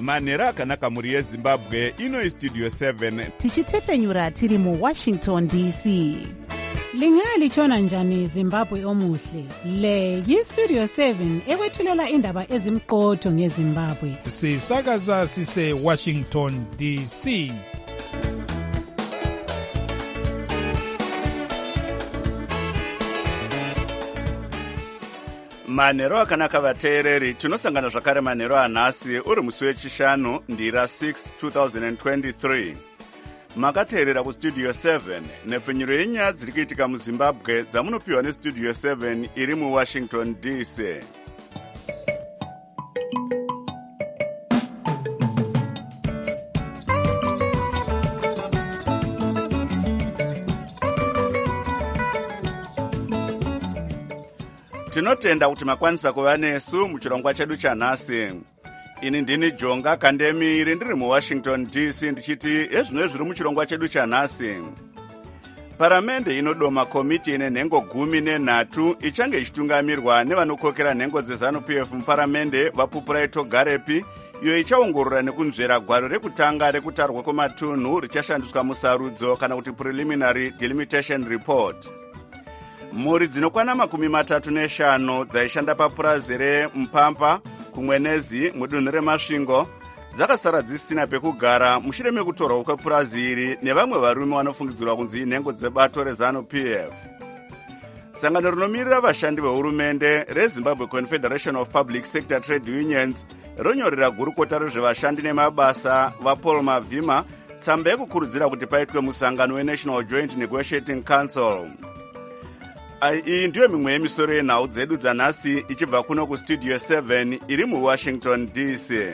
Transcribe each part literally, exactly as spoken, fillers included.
manhero akanaka mhuri yezimbabwe. Ino istudio seven tichitefenyura tiri muwashington D C. Lingalitshona njani Zimbabwe omuhle? Le yistudio seven ekwethulela indaba ezimqotho ngeZimbabwe. Sisakaza sise Washington D C. manhero akanaka vateereri, tinosangana zvakare manhero anhasi uri musi wechishanu ndira six twenty twenty-three. Makateerera kustudio seven nepfenyuro yenyaya dziri kuitika muzimbabwe dzamunopiwa nestudio seven iri muwashington D C. Tinotenda kuti makwanisa kuva nesu muchirongwa chedu chanhasi. Ini ndini Jonga Kandemiri ndiri muWashington D C ndichiti ezvino zviri muchirongwa chedu chanhasi. Paramende inodoma komiti ine nhengo gumi nenhatu ichange ichitungamirwa nevanokokera nhengo dzeZANU-P F muparamende vaPupurai Togarepi, iyo ichaongorora nekunzvera gwaro rekutanga rekutarwa kwematunhu richashandiswa musarudzo kana kuti preliminary delimitation report. Mhuri dzinokwana makumi matatu neshanu dzaishanda papurazi reMpampa kumwenezi mudunhu reMasvingo dzakasara dzisina pekugara mushure mekutorwa kwepurazi iri nevamwe varume vanofungidzirwa kunzi nhengo dzebato reZANU-P F. Sangano rinomirira vashandi vehurumende reZimbabwe Confederation of Public Sector Trade Unions ronyorera gurukota rezvevashandi nemabasa vaPaul Mavhima tsamba yekukurudzira kuti paitwe musangano weNational Joint Negotiating Council. Iyi ndiyo mimwe yemisoro yenhau dzedu dzanhasi ichibva kuno kustudio seven iri muWashington D C.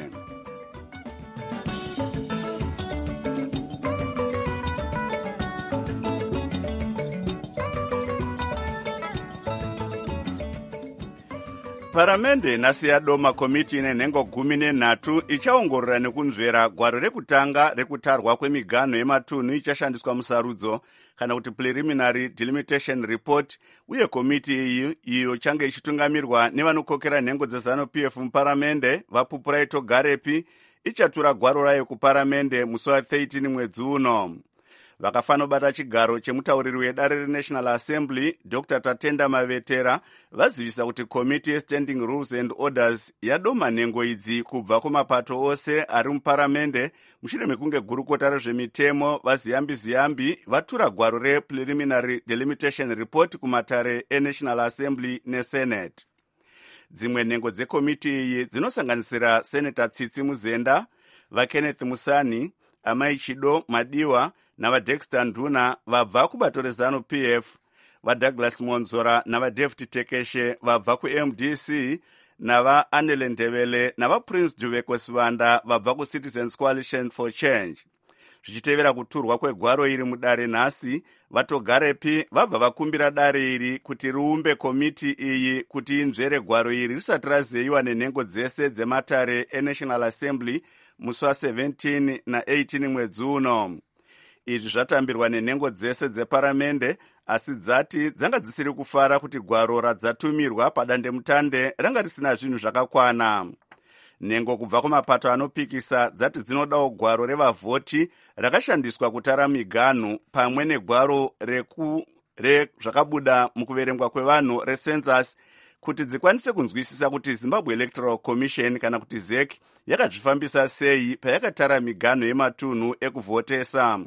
Paramende nhasi yadoma komiti ine nhengo gumi nenhatu ichaongorora nekunzvera gwaro rekutanga rekutarwa kwemiganho yematunhu ichashandiswa musarudzo kana kuti preliminary delimitation report, uye komiti iyi iyo change ichitungamirwa nevanokokera nhengo dzeZANU-P F muparamende vaPupurai Togarepi ichatura gwaro rayo kuparamende musi wa thirteen mwedzi uno. Vakafanobata chigaro chemutauriri wedare reNational Assembly Doctor Tatenda Mavetera vazivisa kuti komiti yeStanding Rules and Orders yadoma nhengo idzi kubva kumapato ose ari muparamende mushure mekunge gurukota rezvemitemo vaziyambi ziyambi vatura gwaro repreliminary delimitation report kumatare eNational Assembly neSenate. Dzimwe nhengo dzekomiti iyi dzinosanganisira Senator Tsitsi Muzenda, vaKenneth Musani, Amai Chido Madiwa navaDexter Nduna vabva kubato reZANU-P F, vaDouglas Monzora navaDavid Tekeshe vabva kuM D C, navaAnele Ndebele navaPrince Duveko Sivanda vabva kuCitizens Coalition for Change. Zvichitevera kuturwa kwegwaro iri mudare nhasi, vaTogarepi vabva vakumbira dare iri kuti riumbe komiti iyi kuti inzvere gwaro iri risati razeyiwa nenhengo dzese dzematare eNational Assembly musi wa seventeen na eighteen mwedzi uno. Izvi zvatambirwa nenhengo dzese dzeparamende, asi dzati dzanga dzisiri kufara kuti gwaro radzatumirwa padandemutande ranga risina zvinhu zvakakwana. Nhengo kubva kumapato anopikisa dzati dzinodawo gwaro revavhoti rakashandiswa kutara miganhu pamwe negwaro reku rezvakabuda mukuverengwa kwevanhu recensus kuti dzikwanise kunzwisisa kuti Zimbabwe Electoral Commission kana kuti Z E C yakazvifambisa sei payakatara miganho yematunhu ekuvhotesa.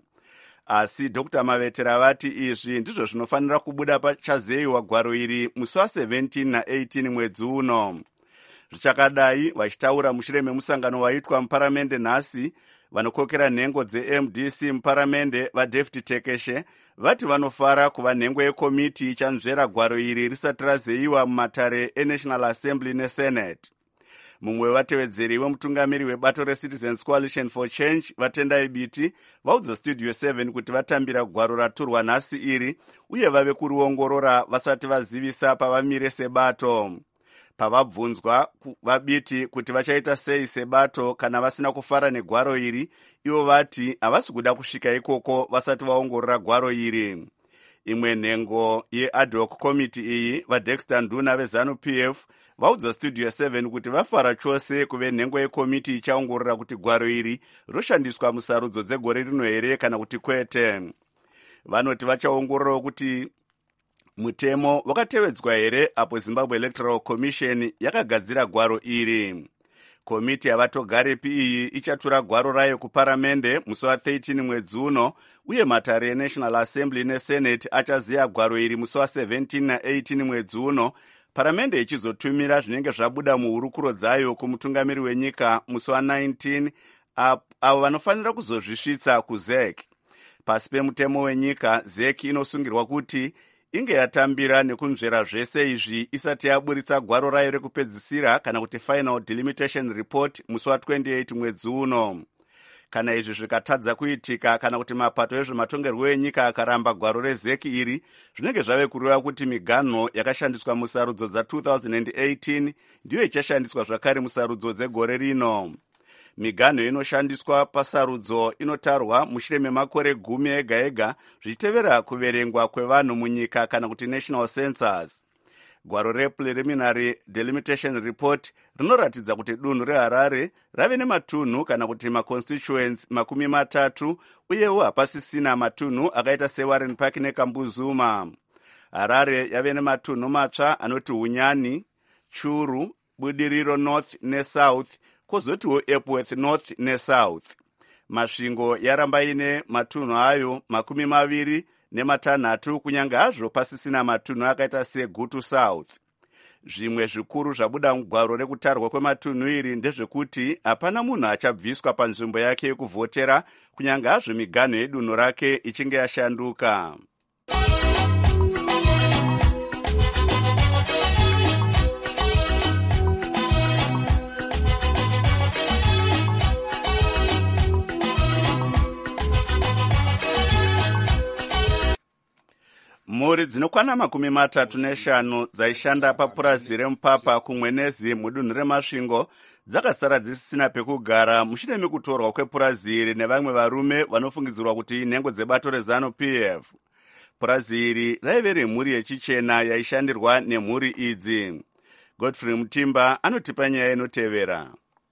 Asi Doctor Mavetera vati izvi ndizvo zvinofanira kubuda pachazeyiwa gwaro iri musi wa seventeen na eighteen mwedzi uno. Zvichakadai vachitaura mushure memusangano waitwa muparamende nhasi, vanokokera nhengo dzeM D C muparamende vaDavid Tekeshe vati vanofara kuva nhengo yekomiti ichanzvera gwaro iri risati razeyiwa mumatare eNational Assembly neSenate. Mumwe wevatevedzeri wemutungamiri webato reCitizens Coalition for Change Vatendai Biti vaudza Studio seven kuti vatambira gwaro raturwa nhasi iri uye vave kuriongorora vasati vazivisa pavamire sebato. Pavabvunzwa vaBiti kuti vachaita sei sebato kana vasina kufara negwaro iri, ivo vati havasi kuda kusvika ikoko vasati vaongorora gwaro iri. Imwe nhengo yead hoc committee iyi vaDexter Nduna veZANU P F vaudza Studio seven kuti vafara chose kuve nhengo yekomiti ichaongorora kuti gwaro iri roshandiswa musarudzo dzegore rino here kana kuti kwete. Vanoti vachaongororawo kuti mutemo wakatevedzwa here apo Zimbabwe Electoral Commission yakagadzira gwaro iri. Komiti havatogarepi iyi ichatura gwaro rayo kuparamende musi wa thirteen mwedzi uno, uye matare eNational Assembly neSenate achaziya gwaro iri musi wa seventeen na eighteen mwedzi uno, paramende ichizotumira zvinenge zvabuda muhurukuro dzayo kumutungamiri wenyika musi wa nineteen, avo vanofanira kuzozvisvitsa kuZ E C. Pasi pemutemo wenyika, Z E C inosungirwa kuti inge yatambira nekunzvera zvese izvi isati yaburitsa gwaro rayo rekupedzisira kana kuti Final Delimitation Report musi wa twenty-eight mwedzi uno. Kana izvi zvikatadza kuitika kana kuti mapato ezvematongerwo enyika akaramba gwaro reZ E C iri, zvinenge zvave kureva kuti miganho yakashandiswa musarudzo dza two thousand eighteen ndiyo ichashandiswa zvakare musarudzo dzegore rino. Miganho inoshandiswa pasarudzo inotarwa mushure memakore gumi ega ega zvichitevera kuverengwa kwevanhu munyika kana kuti national census. Gwaro rePreliminary Delimitation Report rinoratidza kuti dunhu reHarare rave nematunhu kana kuti maconstituents makumi matatu, uyewo hapasisina matunhu akaita seWarren Park neKambuzuma. Harare yave nematunhu matsva anoti Hunyani, Churu, Budiriro North neSouth, kozotiwo Epworth North neSouth. Masvingo yaramba ine matunhu ayo makumi maviri nematanhatu, kunyange hazvo pasisina matunhu akaita seGutu South. Zvimwe zvikuru zvabuda mugwaro rekutarwa kwematunhu iri ndezvekuti hapana munhu achabviswa panzvimbo yake yekuvhotera, kunyange hazvo miganho yedunhu rake ichinge yashanduka. Mhuri dzinokwana makumi matatu neshanu dzaishanda papurazi remupapa kumwenezi mudunhu remasvingo dzakasara dzisisina pekugara mushure mekutorwa kwepurazi iri nevamwe varume vanofungidzirwa kuti nhengo dzebato reZANU P F. Purazi iri raive remhuri yechichena yaishandirwa nemhuri idzi. Godfrey Mutimba anotipa nyaya inotevera.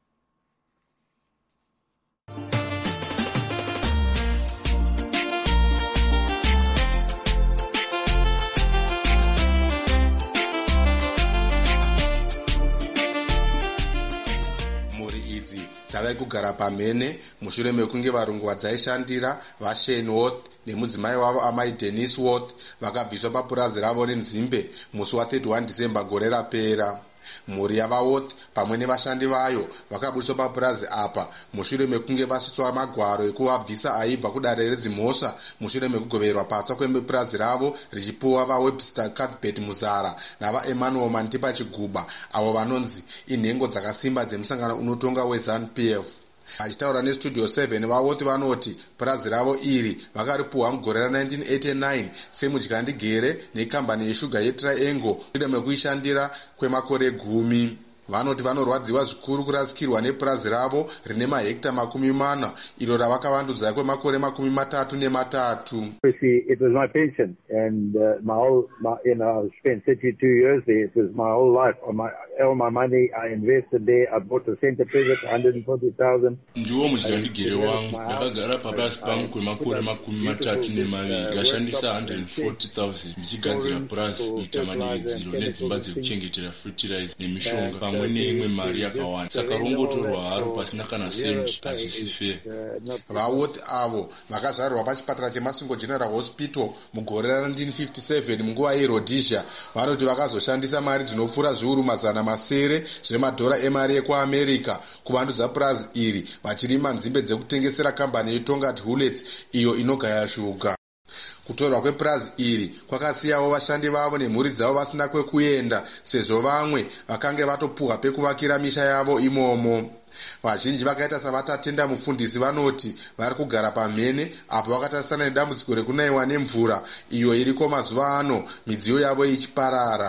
dzavai kugara pamhene mushure mekunge varungu vadzaishandira vaShane Worth nemudzimai wavo amai Denise Worth vakabviswa papurazi ravo renzimbe musi wa thirty-one December gore rapera. Mhuri yavaWorth pamwe nevashandi vayo vakaburiswa papurazi apa mushure mekunge vasvitswa magwaro ekuvabvisa aibva kudare redzimhosva mushure mekugoverwa patsva kwepurazi ravo richipuwa vaWebster Cuthbert Muzara navaEmmanuel Mantipa Chiguba, avo vanonzi inhengo dzakasimba dzemusangano unotonga weZANU P F. Achitaura neStudio seven, vaWorth vanoti purazi ravo iri vakaripuwa mugore ra-nineteen eighty-nine semudyandigere nekambani yeshuga yeTriangle shure mekuishandira kwemakore gumi. Vanoti vanorwadziwa zvikuru kurasikirwa nepurazi ravo rine mahekta makumi mana iro ravakavandudza kwemakore makumi matatu nematatu. It was my pension and uh, my whole, my, you know, I spent thirty-two years there. It was my whole life. All my, all my money I invested there. I bought a center pivot, one hundred forty thousand. Ndiwo mudyandigere wangu. Ndakagara pabasa pangu kwemakore makumi matatu nemaviri. Ndashandisa one hundred forty thousand ndichigadzira purazi kuita maniridziro nedzimba dzekuchengetera fertilizer nemishonga pamwe neimwe mari yakawanda. Saka rongotorwa haro pasina kana sendi hazvisi fair. VaWorth avo vakazvarwa pachipatara cheMasungo General Hospital mugore ra-nineteen fifty-seven munguva yeRhodesia. Vanoti vakazoshandisa mari dzinopfuura zviuru mazana masere zvemadhora emari yekuAmerica kuvandudza purazi iri, vachirima nzimbe dzekutengesera kambani yeTongat Hullets iyo inogaya shuga. Kutorwa kwepurazi iri kwakasiyawo vashandi vavo nemhuri dzavo vasina kwekuenda, sezvo vamwe vakange vatopuhwa pekuvakira misha yavo imomo. Vazhinji vakaita savatatenda mufundisi vanoti vari kugara pamhene apo vakatarisana nedambudziko rekunaiwa nemvura iyo iriko mazuva ano, midziyo yavo ichiparara.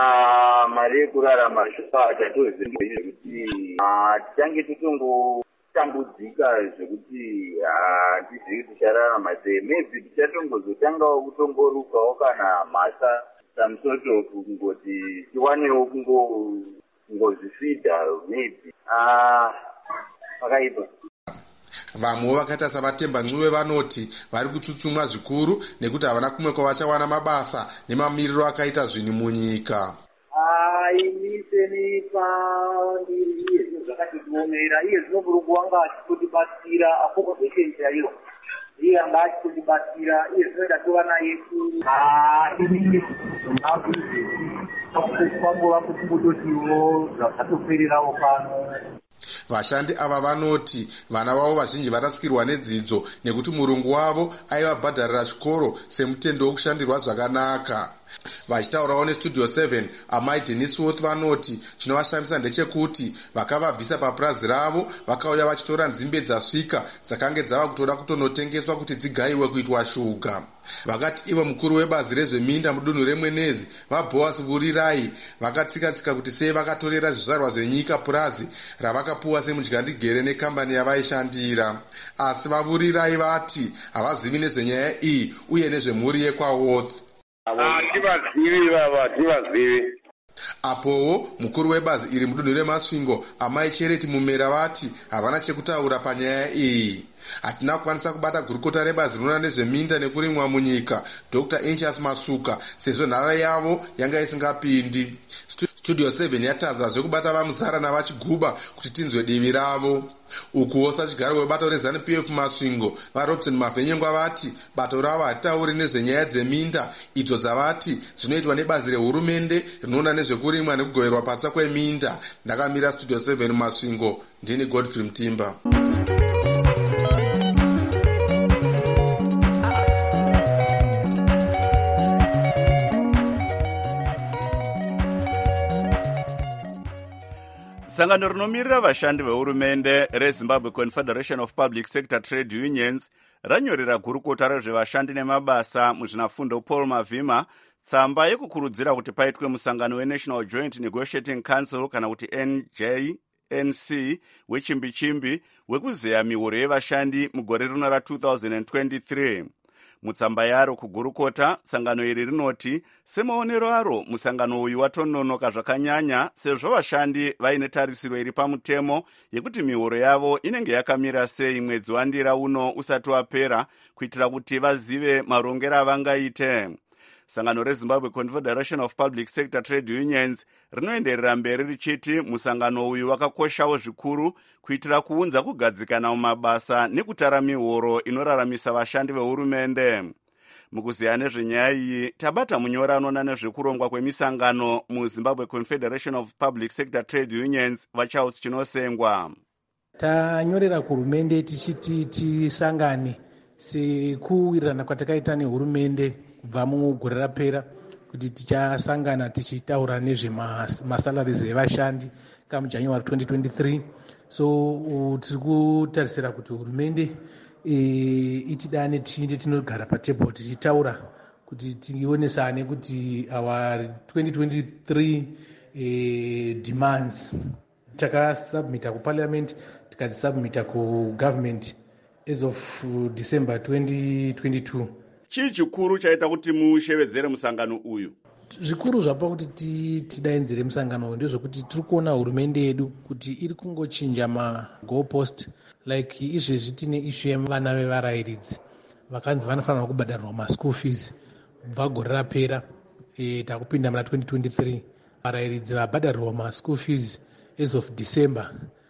Ah, mari yekurarama shupa hatatozivi kuti ah, titange titongo tambudzika zvekuti handizivi tichararama sei. Maybe tichatongozotangawo kutongorukawo kana mhasa some sort of kungoti tiwanewo kungozvifidha maybe pakaipa. Vamwewo vakaita savatemba ncuve vanoti vari kutsutsumwa zvikuru nekuti havana kumwe kwavachawana mabasa nemamiriro akaita zvinhu munyika. Ini senipa iye zvinhu zvakatiomera, iye zvinoburu kuwanga achitotibatsira accommodation chaiyo iye anga achitotibatsira, iye zvinoita tova naye kwangova kutimbototiwo zvakatopererawo pano. Vashandi ava vanoti vana vavo vazhinji varasikirwa nedzidzo nekuti murungu wavo aivabhadharira chikoro semutendo wokushandirwa zvakanaka. Vachitaurawo nestudio seven, amai Dennis Worth vanoti chinovashambisa ndechekuti vakavabvisa papurazi ravo vakauya vachitora nzimbe dzasvika dzakange dzava kutoda kutonotengeswa kuti dzigayiwe kuitwa shuga. Vakati ivo mukuru webazi rezveminda mudunhu remwenezi vaBoas Vurirai vakatsika-tsika kuti sei vakatorera zvizvarwa zvenyika purazi ravakapuwa semudyandigere nekambani yavaishandira. Asi vaVurirai vati havazivi nezvenyaya iyi uye nezvemhuri yekwaWorth. Hativazivi baba, hativazivi. Apowo mukuru webazi iri mudunhu remasvingo amai Chereti Mumera vati havana chekutaura panyaya iyi. Hatina kukwanisa kubata gurukota rebazi rinoona nezveminda nekurimwa munyika Doctor Anxious Masuka sezvo nhara yavo yanga isingapindi. Studio seven yatadza zvekubata vamuzara navachiguba kuti tinzwe divi ravo. Ukuwo sachigaro webato reZANU P F masvingo vaRobson Mavhenyengwa vati bato ravo hatitauri nezvenyaya dzeminda idzo dzavati zvinoitwa nebazi rehurumende rinoona nezvekurimwa nekugoverwa patsa kweminda. Ndakamira Studio seven masvingo, ndini Godfrey Mtimba. Sangano rinomirira vashandi vehurumende reZimbabwe Confederation of Public Sector Trade Unions ranyorera gurukota rezvevashandi nemabasa muzvinafundo Paul Mavhima tsamba yekukurudzira kuti paitwe musangano weNational Joint Negotiating Council kana kuti N J N C wechimbi-chimbi wekuzeya mihoro yevashandi mugore rino ra two thousand twenty-three. Mutsamba yaro kugurukota, sangano iri rinoti semaonero aro musangano uyu watononoka zvakanyanya sezvo vashandi vaine tarisiro iri pamutemo yekuti mihoro yavo inenge yakamira sei mwedzi wandira uno usati wapera kuitira kuti vazive marongero avangaite. Sangano reZimbabwe Confederation of Public Sector Trade Unions rinoenderera mberi richiti musangano uyu wakakoshawo zvikuru kuitira kuunza kugadzikana mumabasa nekutara mihoro inoraramisa vashandi vehurumende. Mukuziya nezvenyaya iyi tabata munyora anoona nezvekurongwa kwemisangano muZimbabwe Confederation of Public Sector Trade Unions vaCharles Chinosengwa. Tanyorera kuhurumende tichiti tisangane sekuwirirana kwatakaita nehurumende kubva mugore rapera kuti tichasangana tichitaura nezvemasalaries evashandi kamujanuary twenty twenty-three. So uh, tiri kutarisira kuti hurumende e, itidane tinde tinogara patebhuru tichitaura kuti tionesane kuti our twenty twenty-three e, demands takasubmita kuparliament tikadzisubmita kugovernment as of uh, December twenty twenty-two. Chii chikuru chaita kuti mushevedzere musangano uyu? Zvikuru zvapa kuti tidainzire musangano uyu ndezvekuti tiri kuona hurumende yedu kuti iri kungochinja magoalpost, like izvezvi tine ishu yevana vevarayiridzi vakanzi vanofanira kubhadharirwa maschool fees kubva gore rapera e, takupinda muna twenty twenty-three. Varayiridzi vabhadharirwa maschool fees as of December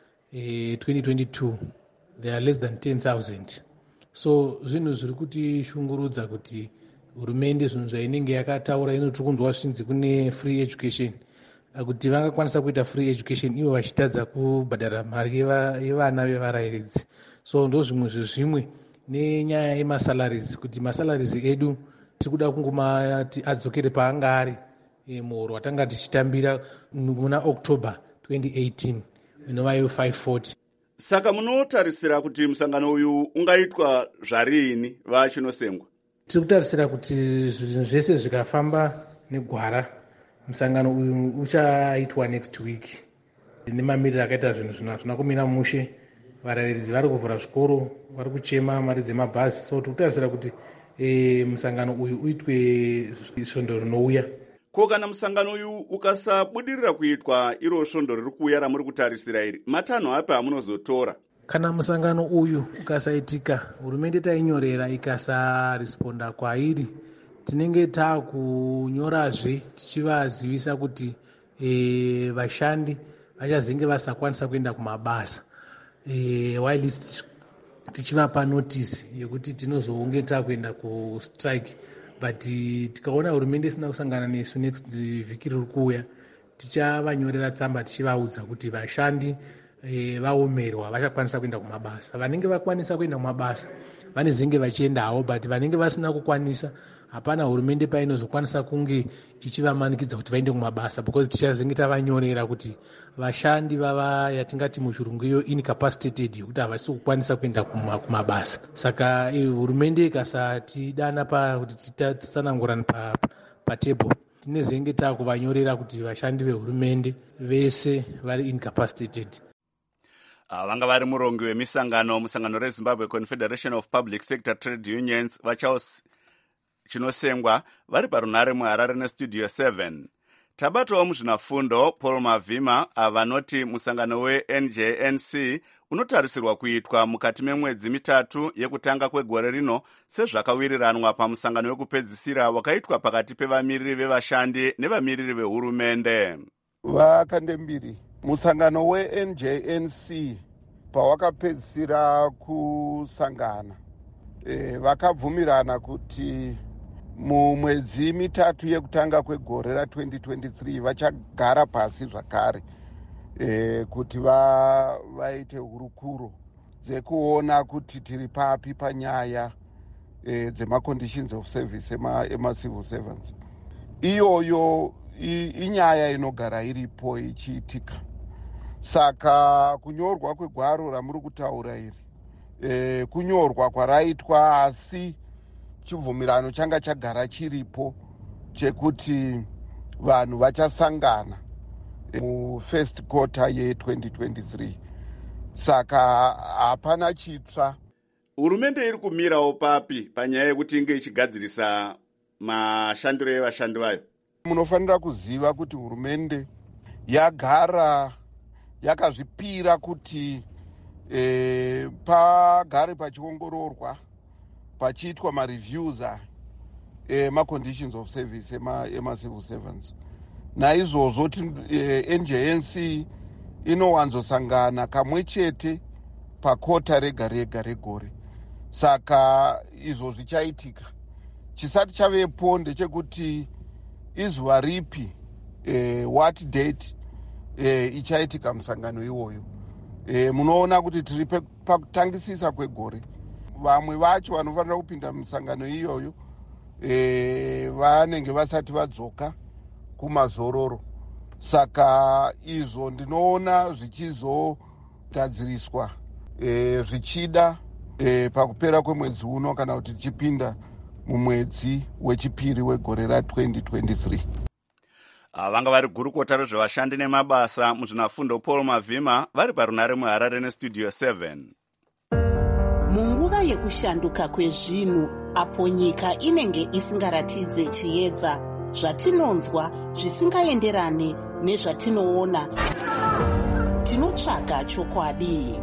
e, twenty twenty-two they are less than ten thousand. So zvinhu zviri kuti shungurudza kuti hurumende zvinhu zvainenge yakataura inoti kunzwa zvinzi kune free education kuti vangakwanisa kuita free education ivo vachitadza kubhadhara mari yevana vevarayiridzi. So ndo zvimwe zvezvimwe nenyaya yemasalaries kuti masalaries edu tiri kuda kungomati adzokere paanga ari e, muhoro watanga tichitambira muna October twenty eighteen inova yo five forty. Saka munotarisira kuti musangano uyu ungaitwa zvarini vaChinosengwa? Tiri kutarisira kuti zvinhu zvese zvikafamba negwara musangano uyu uchaitwa next week nemamiriro akaita zvinhu zvino hazvina kumira mushe varairidzi vari kuvhura zvikoro, vari kuchema mari dzemabhazi. So tikutarisira kuti e, musangano uyu uitwe svondo rinouya. Ko kana musangano uyu ukasabudirira kuitwa iro svondo riri kuuya ramuri kutarisira iri, matanho api amunozotora? Kana musangano uyu ukasaitika, hurumende tainyorera ikasaresponda kwairi, tinenge taakunyorazve tichivazivisa kuti e, vashandi vachazenge vasakwanisa kuenda kumabasa. E, while tichivapa notice yekuti tinozonge taakuenda kustrike, but tikaona hurumende isina kusangana nesu next vhiki riri kuuya, tichavanyorera tsamba tichivaudza kuti vashandi e, vaomerwa vachakwanisa kuenda kumabasa. Vanenge vakwanisa kuenda kumabasa vanezenge vachiendawo, but vanenge vasina kukwanisa hapana hurumende painozokwanisa kunge ichivamanikidza kuti vaende kumabasa, because tichazenge tavanyorera kuti vashandi vava yatingati muchirungu iyo incapacitated, yekuti havasi kukwanisa kuenda kumabasa. Saka hurumende ikasatidana kuti titsanangurani patable, tinezenge taakuvanyorera kuti vashandi vehurumende vese vari incapacitated. Vanga vari murongi wemisangano musangano reZimbabwe Confederation of Public Sector Trade Unions vachaos chinosengwa vari parunare muHarare nestudio seven. Tabatowo muzvinafundo Paul Mavhima avanoti musangano we-N J N C unotarisirwa kuitwa mukati memwedzi mitatu yekutanga kwegore rino sezvakawiriranwa pamusangano wekupedzisira wakaitwa pakati pevamiriri vevashandi nevamiriri vehurumende. Vakandembiri musangano we-N J N C pawakapedzisira kusangana e, vakabvumirana kuti mumwedzi mitatu yekutanga kwegore ra-twenty twenty-three vachagara pasi zvakare e, kuti va, vaite hurukuro dzekuona kuti tiri papi panyaya e, dzema-conditions of service ema, ema civil servants. Iyoyo inyaya inogara iripo ichiitika. Saka kunyorwa kwegwaro ramuri kutaura iri e, kunyorwa kwaraitwa, asi chibvumirano changa chagara chiripo chekuti vanhu vachasangana mufirst quarter ye-twenty twenty-three. Saka hapana chitsva. Hurumende iri kumirawo papi panyaya yekuti inge ichigadzirisa mashandiro evashandi vayo? Munofanira kuziva kuti hurumende yagara yakazvipira kuti e, pagare pachiongororwa pachiitwa mareviews e, ma-conditions of service ema, ema civil servants. Naizvozvo e, N J N C inowanzosangana kamwe chete pakota rega rega regore. Saka izvo zvichaitika. Chisati chavepo ndechekuti izuva ripi e, what date e, ichaitika musangano iwoyo. E, munoona kuti tiri pakutangisisa kwegore. Vamwe vacho vanofanira kupinda musangano iyoyo e, vanenge vasati vadzoka kumazororo. Saka izvo ndinoona zvichizogadziriswa e, zvichida e, pakupera kwemwedzi uno kana kuti tichipinda mumwedzi wechipiri wegore ra-twenty twenty-three. Vanga vari gurukota rezvevashandi nemabasa muzvinafundo Paul Mavhima vari parunare muHarare nestudio seven. Munguva yekushanduka kwezvinhu apo nyika inenge isingaratidze chiedza, zvatinonzwa zvisingaenderane nezvatinoona, tinotsvaga chokwadi.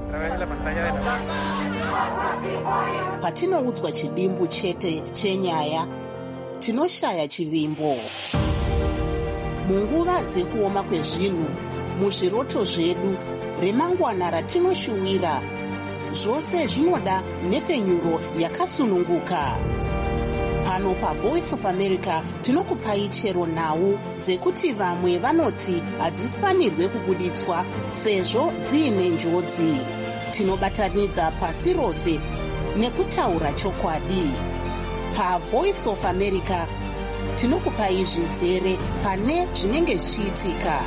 Patinoudzwa chidimbu chete chenyaya, tinoshaya chivimbo. Munguva dzekuoma kwezvinhu, muzviroto zvedu, remangwana ratinoshuwira, zvose zvinoda nhepfenyuro yakatsununguka. Pano paVoice of America tinokupai chero nhau dzekuti vamwe vanoti hadzifanirwe kubuditswa sezvo dziine njodzi. Tinobatanidza pasi rose nekutaura chokwadi. PaVoice of America tinokupai zvizere pane zvinenge zvichiitika.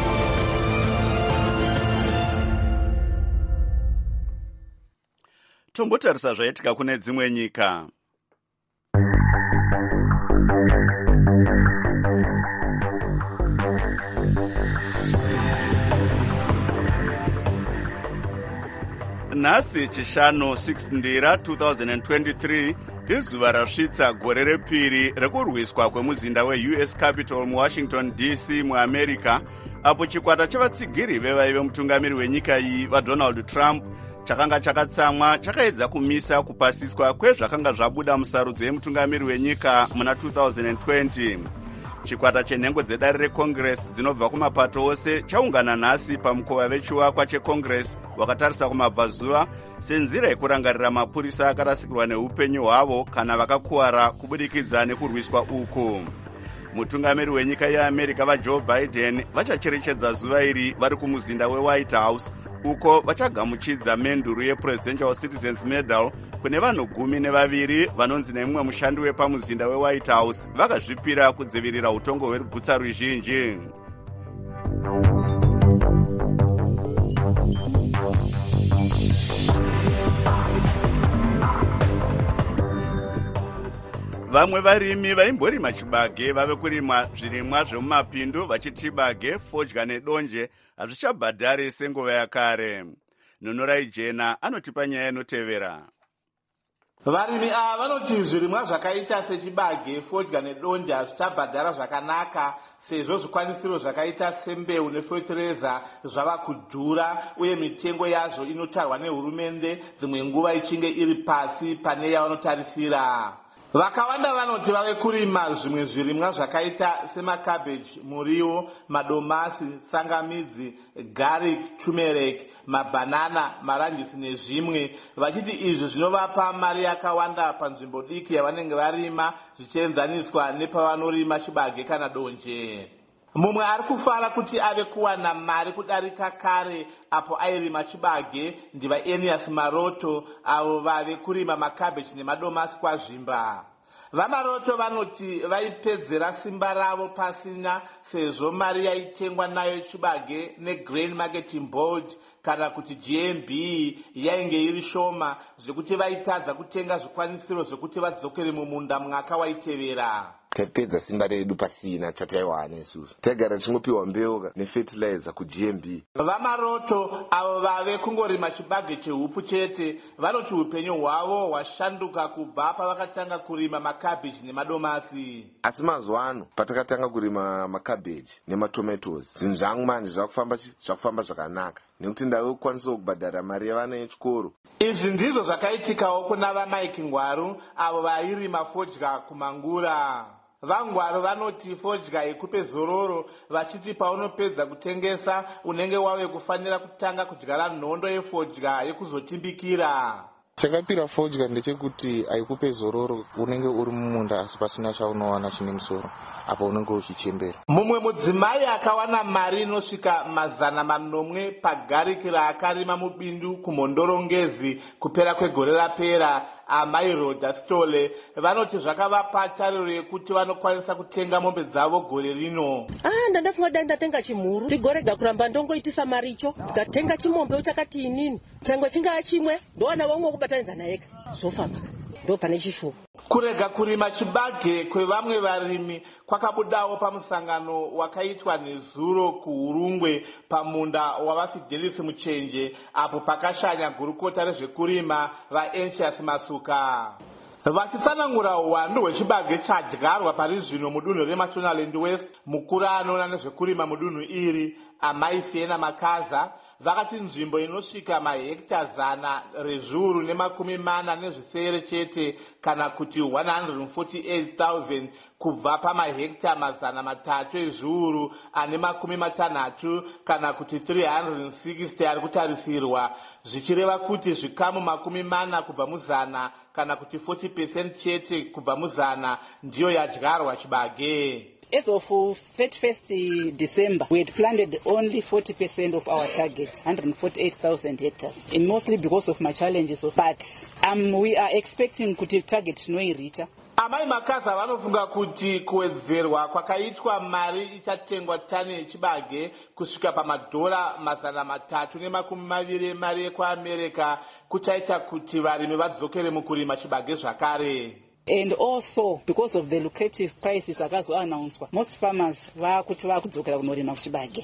Tombotarisa zvaitika kune dzimwe nyika. nhasi chishanu six ndira two thousand twenty-three izuva rasvitsa gore repiri rekurwiswa kwemuzinda we-U S Capital muwashington D C muamerica, apo chikwata chevatsigiri vevaive mutungamiri wenyika iyi vaDonald Trump chakanga chakatsamwa chakaedza kumisa kupasiswa kwezvakanga zvabuda musarudzo yemutungamiri wenyika muna two thousand twenty. Chikwata chenhengo dzedare recongress dzinobva kumapato ose chaungana nhasi pamukova vechivakwa checongress wakatarisa kumabvazuva senzira yekurangarira mapurisa akarasikirwa neupenyu hwavo kana vakakuwara kubudikidza nekurwiswa uku. Mutungamiri wenyika yeamerica vaJoe Biden vachacherechedza zuva iri vari kumuzinda weWhite House, uko vachagamuchidza menduru yePresidential Citizens Medal kune vanhu gumi nevaviri vanonzi nemumwe mushandi wepamuzinda weWhite House vakazvipira kudzivirira utongo hwerugutsa ruzhinji. Vamwe varimi vaimborima chibage vave kurima zvirimwa zvemumapindu vachiti chibage, fodya nedonje hazvichabhadhari senguva yakare. Nunurai Jena anotipa nyaya inotevera. Varimi ava vanoti zvirimwa zvakaita sechibage, fodya nedonje hazvichabhadhara zvakanaka sezvo zvikwanisiro zvakaita sembeu nefertilizer zvava kudhura uye mitengo yazvo inotarwa nehurumende dzimwe nguva ichinge iri pasi pane yavanotarisira. Vakawanda vanoti vave kurima zvimwe zvirimwa zvakaita semakabeji, muriwo, madomasi, tsangamidzi, garlic, turmeric, mabanana, maranjisi nezvimwe, vachiti izvi zvinovapa mari yakawanda panzvimbo diki yavanenge varima zvichienzaniswa nepavanorima chibage kana donje. Mumwe ari kufara kuti ave kuwana mari kudarika kare apo airima chibage ndiva Enias Maroto avo vave kurima makabeji nemadomasi kwazvimba. VaMaroto vanoti vaipedzera simba ravo pasina sezvo mari yaitengwa nayo chibage neGrain Marketing Board kana kuti G M B yainge iri shoma zvekuti vaitadza kutenga zvikwanisiro zvekuti vadzokere mumunda mwaka waitevera. Tapedza simba redu pasina chataiwana isusu. Tagara chingopiwa mbeu nefertilizer ku G M B. VaMaroto avo vave kungorima chibage chehupu chete vanoti upenyu hwavo hwashanduka kubva pavakatanga kurima makabeji nemadomasi. Asi mazuva ano patakatanga kurima makabeji nematomatoes zvinhu zvangu manje zvakufamba zvakufamba zvakanaka nekuti ndave kukwanisa kubhadhara mari yavana yechikoro. Izvi ndizvo zvakaitikawo kuna vaMike Ngwaru avo vairima fodya kumangura. VaNgwaru vanoti fodya ikupe zororo vachiti paunopedza kutengesa unenge wave kufanira kutanga kudyara nhondo yefodya yekuzotimbikira. Chakapira fodya ndechekuti haikupe zororo unenge uri mumunda asi pasina chaunowana chine musoro apo unenge uchichembera. Mumwe mudzimai akawana mari inosvika mazana manomwe pagariki raakarima mubindu kumhondorongezi kupera kwegore rapera, amai Rhoda Stole vanoti zvakavapa tariro yekuti vanokwanisa kutenga mombe dzavo gore rino. Ah, ndandafunga dai ndatenga chimhuru ndigorega kuramba ndongoitisa mari icho ndikatenga chimombe uchakati inini changwa chingaa chimwe ndowana vamwe kubatanidza naye zvofamba ndo pane chishuvo. Kurega kurima chibage kwevamwe varimi kwakabudawo pamusangano wakaitwa nezuro kuHurungwe pamunda wavaFidelis Muchenje apo pakashanya gurukota rezvekurima vaEncius Masuka. Vachitsanangura uwandu hwechibage chadyarwa pari zvino mudunhu reMashonaland West, mukuru anoona nezvekurima mudunhu iri amai Siena Makaza vakati nzvimbo inosvika mahekta zana rezviuru nemakumi mana nezvisere chete kana kuti one hundred forty-eight thousand kubva pamahekta mazana matatu ezviuru ane makumi matanhatu kana kuti three hundred sixty ari kutarisirwa, zvichireva kuti zvikamu makumi mana kubva muzana kana kuti forty percent chete kubva muzana ndiyo yadyarwa chibage. As of thirty-first December, we had planted only forty percent of our target, one hundred forty-eight thousand hectares, and mostly because of my challenges. But um, we are expecting to target noirita. Amai Makaza vanofunga kuti kuwedzerwa kwakaitwa mari ichatengwa tani yechibage kusvika pamadhora mazana matatu nemakumi maviri mari yekuAmerica kuchaita kuti varimi vadzokere mukurima chibage zvakare. And also because of the lucrative prices akazo announced, most farmers vakuti vakudzokera kunorima kuchibage.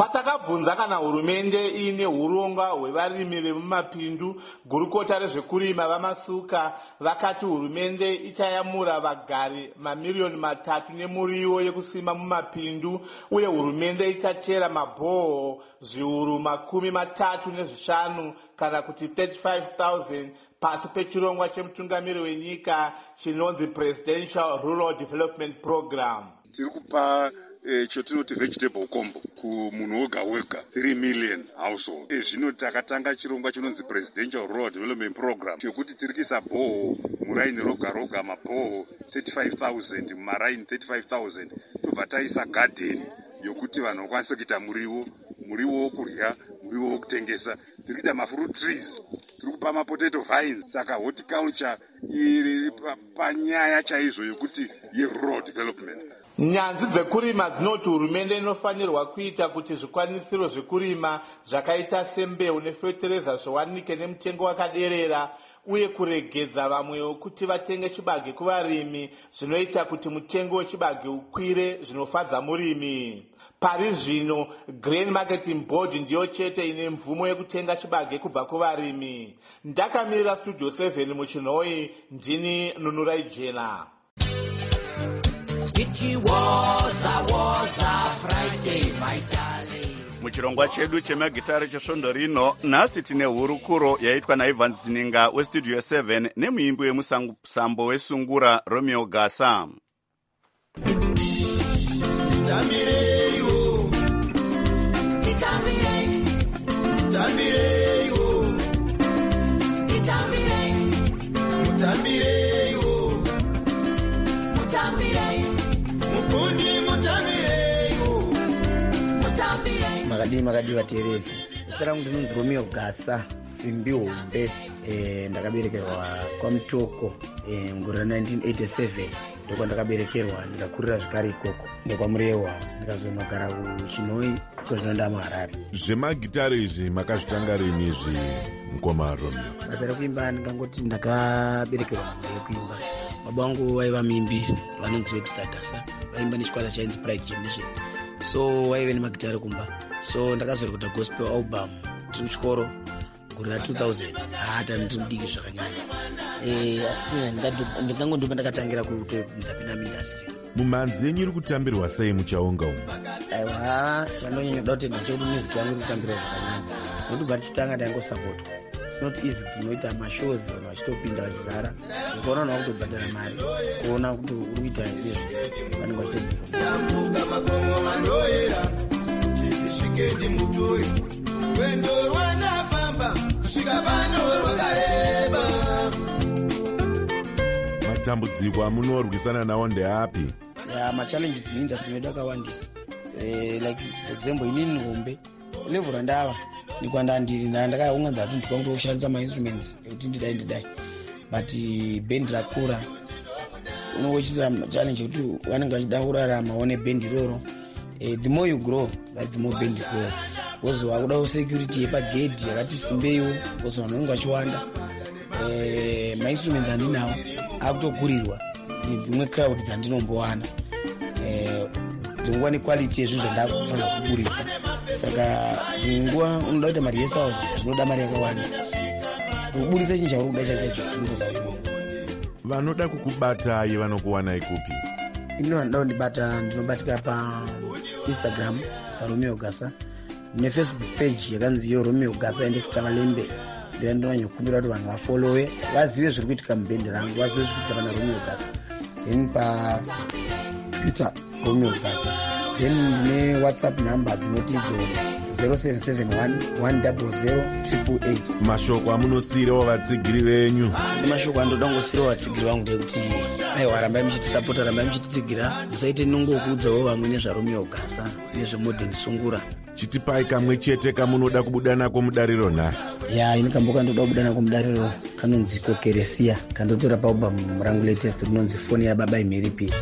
patakabvunza kana hurumende ine uronga hwevarimi vemumapindu, gurukota rezvekurima vamasuka vakati hurumende ichayamura vagari mamiliyoni matatu nemuriwo yekusima mumapindu, uye hurumende ichachera mabhoho zviuru makumi matatu nezvishanu kana kuti thirty-five thousand pasi pechirongwa chemutungamiri wenyika chinonzi Presidential Rural Development Program. Tiri kupa eh, chotinoti vegetable combo kumunhu woga wega three million household. E, zvino takatanga chirongwa chinonzi Presidential Rural Development Program chekuti tiri kuisa bhoho muraini roga roga mabhoho thirty-five thousand mumaraini thirty-five thousand tobva taisa garden yokuti vanhu vakwanise kuita muriwo muriwo wokurya muriwo wokutengesa. Tiri kuita mafruit trees, tiri kupa mapotato vines. Saka horticulture iri panyaya chaizvo yokuti yerural development. Nyanzvi dzekurima dzinoti hurumende inofanirwa kuita kuti zvikwanisiro zvekurima zvakaita sembeu nefetereza zviwanike nemutengo wakaderera, uye kuregedza vamwewo kuti vatenge chibage kuvarimi zvinoita kuti mutengo wechibage ukwire zvinofadza murimi. Pari zvino Grain Marketing Board ndiyo chete ine mvumo yekutenga chibage kubva kuvarimi. Ndakamirira Studio seven muchinhoi, ndini Nunurai Jena. It was a was a Friday, my darling. Muchirongwa chedu chemagitari chesvondo rino, nhasi tine hurukuro yaitwa naIvan Zininga westudio seven nemuimbi wemusambo wesungura Romeo Gasa. Tamireyo, Tamireyo, Tamireyo, Tamireyo, Tamireyo, Tamireyo, Mukundi Mutamireyo, Mutamireyo. Makadi makadi vatereri. Sara ndinonzi Romeo Gasa, simbi hombe. Eh, ndakaberekerwa kwa Mutoko eh, ngura nineteen eighty-seven. Ndiko ndakaberekerwa ndikakurira zvakare ikoko ndekwamurewa ndikazonogara kuchinhoi kwezvinoenda muHarare. Zvemagitari izvi makazvitanga rini izvi mukoma Romeo? Basa rekuimba ndingangoti ndakaberekerwa mhuri yekuimba. Baba vangu vaiva mimbi vanonzi Webster Dasa, vaimba nechikwata chainzi Pride Generation, so vaive nemagitari kumba. So ndakazorekota gospel album tiri kuchikoro gore two thousand. Hata ndinodiki zvakanyanya. Eh, asi ndingangondopa ndakatangira kutopinda mindasi. Mumhanzi yenyu iri kutambirwa sei muchaunga umu? Aiwa, chandonyanya kuda kuti ndachoti music yangu iri kutambirwa zvakanyanya. Ndobva tichitanga ndangosapotwa. It's not easy kunoita mashows vachitopinda vachizara. Ukaona nawo kutobhadhara mari, kuona kuti uri kuita izvi vanenge vachitobvuma. Makomo mandoera, chisviketi mutori. Wendo rwanafamba kusvika pano rwakareba. Matambudziko amunorwisana nawo ndeapi? Yeah, machallenges muindustry medu akawandisa. Eh, like for example, inini hombe level randava nikwanda ndiri ndakaunganza kuti ndikwangu kushandisa ma instruments kuti ndidai ndidai, but band rakura unochita challenge kuti vanenge vachida kurarama one band iroro. Eh, the more you grow, that's the more band grows. Because wakuda security yepagedhi yakati simbeyo, because vanenge vachiwanda. Eh, ma instruments andinawo akutokurirwa dzimwe crowd dzandinombowana. Eh, dzingwa ne quality yezvo zvandakufanira kuburitsa. Saka nguwa unoda kuti mari yesaus zvinoda mari yakawanda. Kuburitsa chinhu chauri kuda chacho zvinoda kuti vanoda kukubatai vanokuwanai kupi? Ino vanoda kundibata ndinobatika pa Instagram Romeo Gasa, ne Facebook page yakanzi yo Romeo Gasa and Extra Malembe. Ndira ndinonyakumbira kuti vanhu vafollowe, vazive zviri kuitika mubhendi rangu, vazive zviri kuitika na Romeo Gasa. Then pa Twitter Romeo Gasa. Then ndine WhatsApp number dzinoti zero seven seven one one zero zero eight eight eight. Mashoko amunosirawo vatsigiri venyu? Ndi mashoko andoda ngosirawo vatsigiri vangu ndekuti aiwa rambai muchitisapota, rambai muchititsigira, musaite nongokuudzawo vamwe nezvaRomeo Gasa nezvemodern sungura. Chitipai kamwe chete kamunoda kubuda nako mudariro nhasi. Ya, ini kamboka ndoda kubuda nako mudariro kanonzi Kokeresia, kandotora paubhamu rangu latest rinonzi Foni yaBaba Imhiripi.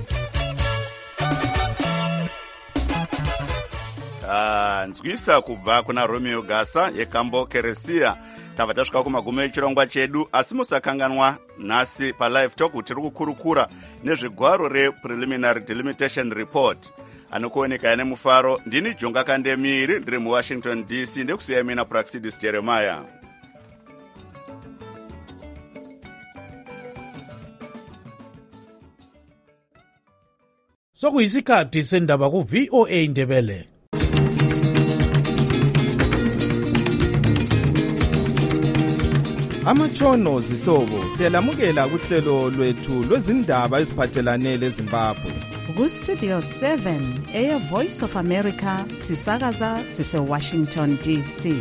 Ah, nzwisa kubva kuna Romeo Gasa yekambo Keresia. Tava tasvika kumagumo echirongwa chedu, asi musakanganwa nhasi pa live talk tiri kukurukura nezvegwaro rePreliminary Delimitation Report. anokuoneka ane mufaro. Ndini Jonga Kandemiri, ndiri muWashington D C, ndekusiya mina Praxidis Jeremiah. Sokuyisikhathi sendaba ku V O A Ndebele. Amatshono zihlobo siyalamukela kuhlelo lwethu lwezindaba eziphathelane leZimbabwe. Ku Studio seven eya Voice of America sisakaza sise Washington D C.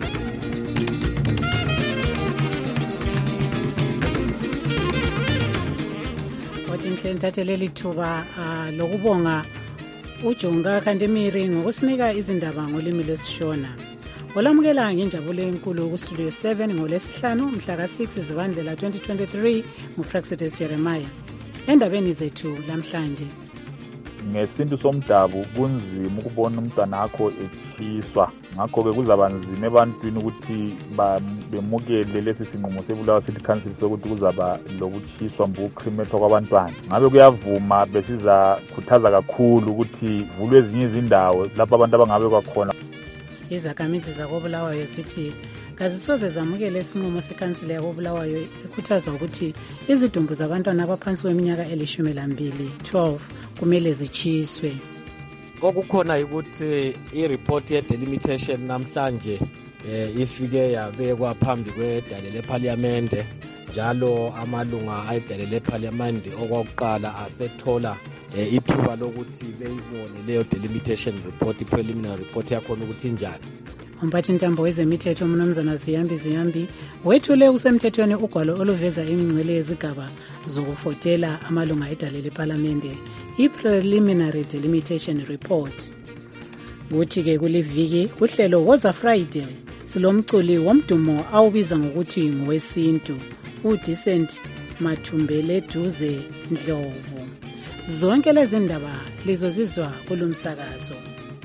Wathi ngithatheleli thuba lokubonga uJonga Kandemiri ngokusinika izindaba ngolimi lwesishona. Olamukela ngenjabulo enkulu ku Studio seven ngolesihlanu mhla ka six Zibandlela twenty twenty-three nguPraxidis Jeremiah. Endabeni zethu lamhlanje. Ngesintu somdabu kunzima ukubona umntwana wakho echiswa, ngakho ke kuzaba nzima ebantwini ukuthi bemukele lesi sinqumo seBulawayo City Council sokuthi kuzaba lokuchiswa mbukukhrimethwa kwabantwana. Ngabe kuyavuma besiza khuthaza kakhulu ukuthi vulwe ezinye izindawo lapho abantu abangabe kwakhona. Izakhamizi zakoBulawayo sithi kazisoze zamukele isinqumo sekhansila yakoBulawayo ekhuthaza ukuthi izidumbu zabantwana abaphansi kweminyaka elishumi lambili twelve kumele zichiswe. Okukhona ukuthi i-report ye-delimitation namhlanje eh, ifike yabekwa phambi kwedale leParliamente, njalo amalunga ayidale leParliamente okwakuqala asethola eh, ithuba lokuthi beyibone leyo delimitation report, i-preliminary report yakhona ukuthi injani. Umphathi ntambo wezemithetho uMnumzana Ziyambi Ziyambi wethule kusemthethweni ugwalo oluveza imingcele yezigaba zokufotela amalunga edale leParliamente, i-preliminary delimitation report. Kuthi ke kuliviki kuhlelo Woza Friday silomculi womdumo awubiza ngokuthi ngowesintu uDecent Mathumbele Duze Ndlovu. Zonke lezi ndaba lizozizwa kulumsakazo.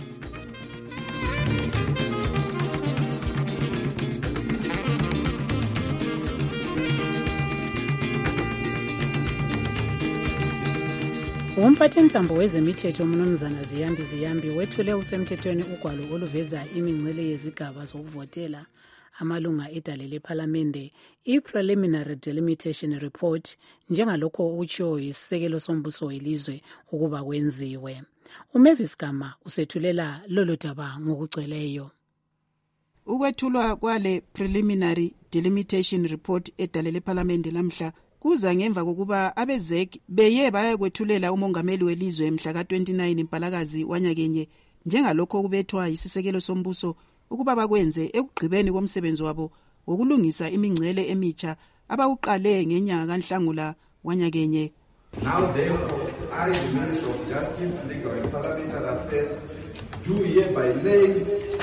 Umphathi ntambo wezemithetho uMnumzana Ziyambi Ziyambi wethule usemthethweni ugwalo oluveza imingcele yezigaba zokuvotela amalunga edale leParliamente, i-preliminary delimitation report, njengalokho utshiwo yisisekelo sombuso welizwe ukuba kwenziwe. uMavis Gama usethulela lolu daba ngokugcweleyo. Ukwethulwa kwale preliminary delimitation report edale leParliamente lamhla kuza ngemva kokuba abe-Z E C beye bayakwethulela umongameli welizwe mhla ka twenty-nine Mpalakazi wanyakenye, njengalokho kubethwa yisisekelo sombuso ukuba bakwenze ekugqibeni komsebenzi wabo wokulungisa imingcele emitsha abawuqale ngenyanga kaNhlangula wanyakenye. Now therefore, I, the Minister of Justice, Legal and Parliamentary Affairs, do hereby lay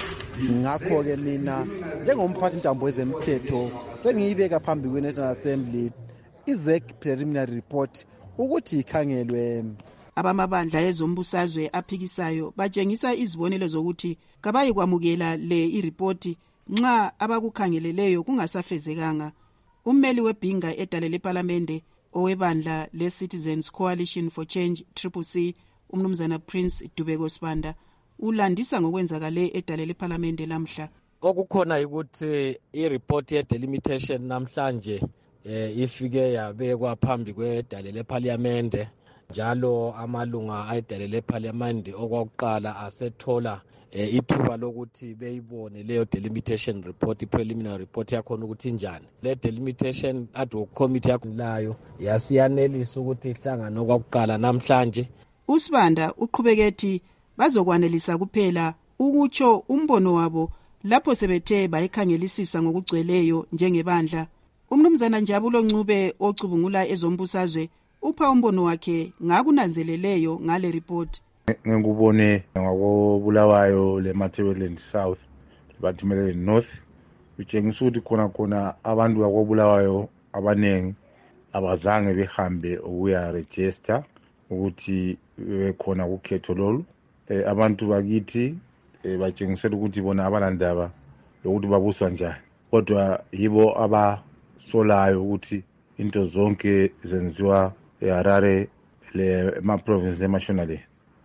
ngakho-ke mina njengomphathi ntambo wezemthetho sengiyibeka phambi kwe-National Assembly i-Z E C preliminary report ukuthi ikhangelwe. Abamabandla ezombusazwe aphikisayo batshengisa izibonelo zokuthi kabayi kwamukela le iripoti nxa abakukhangeleleyo kungasafezekanga. Ummeli webhinga edale leParliamente owebandla le-Citizens Coalition for Change C C C, uMnumzana Prince Dubeko Sibanda, ulandisa ngokwenzakale edale leParliamente lamhla. Okukhona ukuthi i-report ye-delimitation namhlanje eh, ifike yabekwa phambi kwedale leParliamente, njalo amalunga ayidale leParliamente okwakuqala asethola eh, ithuba lokuthi beyibone leyo delimitation report, i-preliminary report yakhona ukuthi injani. Le delimitation ad hoc committee yakhulayo yasiyanelisa ukuthi ihlangane okwakuqala namhlanje. Usibanda uqhubeke bazokwanelisa kuphela ukutsho umbono wabo lapho sebethe bayikhangelisisa ngokugcweleyo njengebandla. Umnumzana Njabulo Ncube ocubungula ezombusazwe upha umbono wakhe ngakunanzeleleyo ngale report. Ngikubone ngakobulawayo leMatabeleland South leMatabeleland North utshengisa ukuthi khona khona abantu bakobulawayo abanengi abazange behambe ukuya register ukuthi bekhona kukhetho lolu. E, abantu bakithi e, batshengisela ukuthi bona abalandaba lokuthi babuswa njani, kodwa yibo abasolayo ukuthi into zonke zenziwa eHarare le ma province eMashonaland.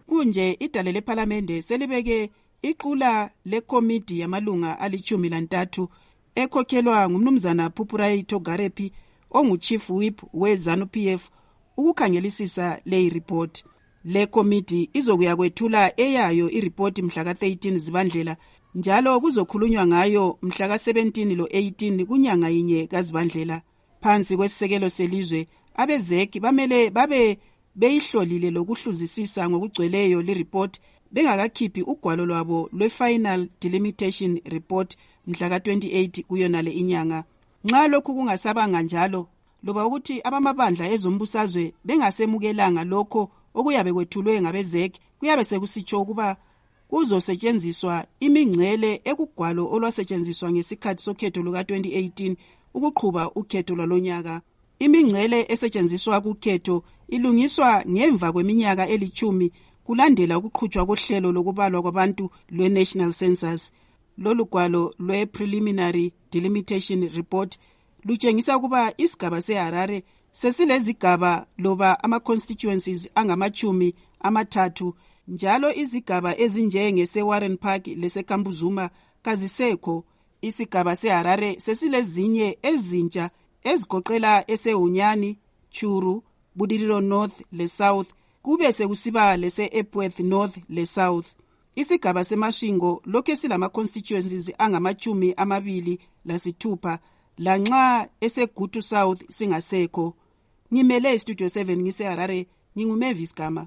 kunje idale lephalamende selibeke iqula lekomidi yamalunga alichumi lantathu ekhokhelwa ngumnumzana Pupurai Togarepi ongu-chief whip we-ZANU-P F ukukhangelisisa leyi report. Le komidi izokuya kwethula eyayo ireport mhla ka thirteen Zibandlela njalo kuzokhulunywa ngayo mhla ka seventeen lo eighteen kunyanga yinye kaZibandlela. Phansi kwesisekelo selizwe abezeki bamele babe beyihlolile lokuhluzisisa ngokugcweleyo le report bengakakhiphi ugwalo lwabo lwe-final delimitation report mhla ka twenty-eight kuyonale inyanga. Nxa lokhu kungasabanga njalo loba ukuthi abamabandla ezombusazwe bengasemukelanga lokho okuyabe kwethulwe ngabezeki kuyabe sekusitsho ukuba kuzosetshenziswa imingcele ekugwalo olwasetshenziswa ngesikhathi sokhetho luka twenty eighteen ukuqhuba ukhetho lwalonyaka. Imingcele esetshenziswa kukhetho ilungiswa ngemva kweminyaka elichumi kulandela ukuqhutshwa kohlelo lokubalwa kwabantu lwe-National Census. Lolu gwalo lwe-Preliminary Delimitation Report lutshengisa ukuba isigaba seHarare sesilezigaba loba ama-constituencies angamachumi amathathu njalo izigaba ezinjenge se-Warren Park lese-Kambuzuma kazisekho. Isigaba seHarare sesilezinye ezintsha ezigoqela ese-Unyani, Churu, Budiriro North le-South kube sekusiba lese-Epworth North le-South. Isigaba seMashingo lokhe silama-constituencies angamachumi amabili lasithupha lanxa ese-Gutu South singasekho. Ngimele Studio seven ngise-Harare, nginguMavis Gama.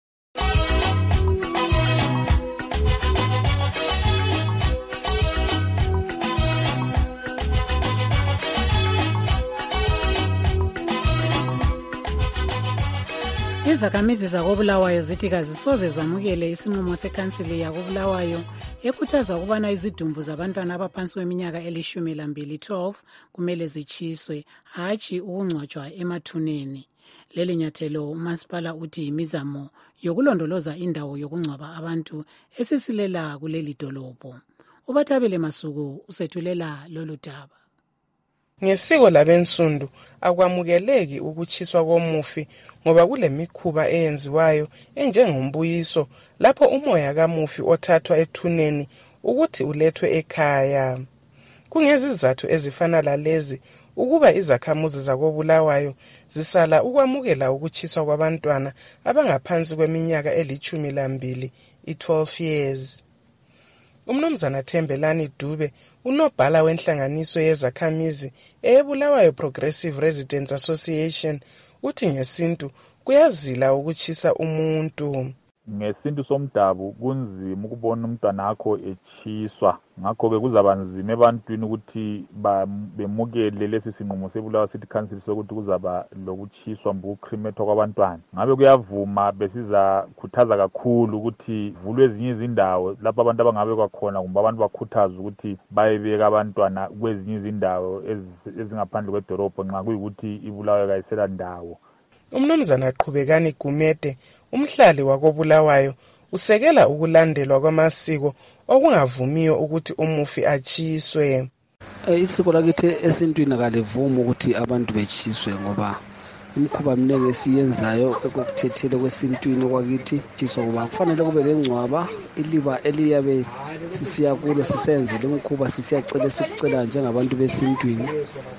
Izakhamizi zakoBulawayo zithi kazisoze zamukele isinqumo sekhansili yakoBulawayo ekhuthaza ukubana izidumbu zabantwana abaphansi kweminyaka elishumi lambili twelve kumele zitshiswe hatshi ukungcwatshwa emathuneni. Leli nyathelo umasipala uthi imizamo yokulondoloza indawo yokungcwaba abantu esisilela kuleli dolobho. Ubathabile Masuku usethulela lolu daba. Ngesiko labensundu akwamukeleki ukuchiswa komufi ngoba kule mikhuba eyenziwayo enjengombuyiso lapho umoya kamufi othathwa ethuneni ukuthi ulethwe ekhaya. Kungezizathu ezifana lalezi ukuba izakhamuzi zakoBulawayo zisala ukwamukela ukuchiswa kwabantwana abangaphansi kweminyaka elichumi lambili i-twelve years. Umnumzana Thembelani Dube unobhala wenhlanganiso yezakhamizi eBulawayo Progressive Residents Association uthi ngesintu kuyazila ukuchisa umuntu. Ngesintu somdabu kunzima ukubona umntwana wakho echiswa, ngakho ke kuzaba nzima ebantwini ukuthi bemukele lesi sinqumo seBulawayo City Council sokuthi kuzaba lokuchiswa mbukukhrimethwa kwabantwana. Ngabe kuyavuma besiza khuthaza kakhulu ukuthi vulwe ezinye izindawo lapho abantu abangabe kwakhona kumbe abantu bakhuthaza ukuthi bayebeka abantwana kwezinye izindawo ezingaphandle kwedolobho nxa kuyikuthi iBulawayo kayisela ndawo. Umnumzana Qhubekani Gumede umhlali wakoBulawayo usekela ukulandelwa kwamasiko okungavumiyo ukuthi umufi achiswe. Isiko lakithi esintwini akalivumi ukuthi abantu bechiswe ngoba imikhuba eminingi esiyenzayo ekuthethele kwesintwini kwakithi chiswa ngoba kufanele kube lengcwaba iliba eliyabe sisiya kulo sisenze lemkhuba sisiyacela sikucela njengabantu besintwini.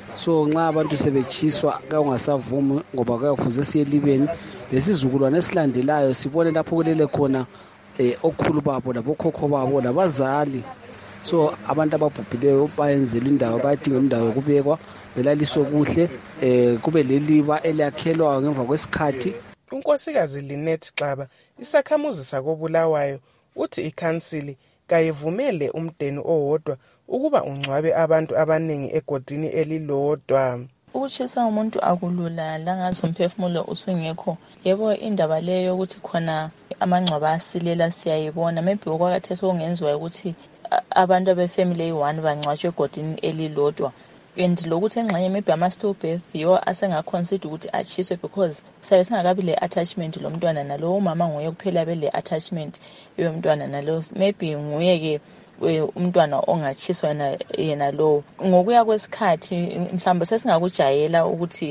So nxa abantu sebechiswa kaungasavumi ngoba kuyafuze siyelibeni lesizukulwane esilandelayo sibone lapho kulele khona eh okhulu babo labokhokho babo labazali. So abantu ababhubhileyo bayenzela indawo bayadinga indawo yokubekwa belaliswe kuhle eh kube leliba eliyakhelwa ngemva kwesikhathi. Unkosikazi Linet Xaba isakhamuzi sakoBulawayo uthi ikhansili kayivumele umdeni owodwa ukuba ungcwabe abantu abaningi egodini elilodwa. Ukuchisa umuntu akulula langaze umphefumulo usungekho. Yebo indaba leyo ukuthi khona amangcwaba asilela siyayibona, maybe okwakathe sokungenziwa ukuthi abantu abefamily eyi-one bangcwatshwe egodini elilodwa. And lokuthi engxenye maybe ama-stillbirth yiwo asengaconsider ukuthi achiswe because sabe singakabi le-attachment lo mntwana nalo umama nguye kuphela bele-attachment yomntwana nalo maybe nguye-ke umntwana ongachiswa yena lo. Ngokuya kwesikhathi mhlawumbe sesingakujayela ukuthi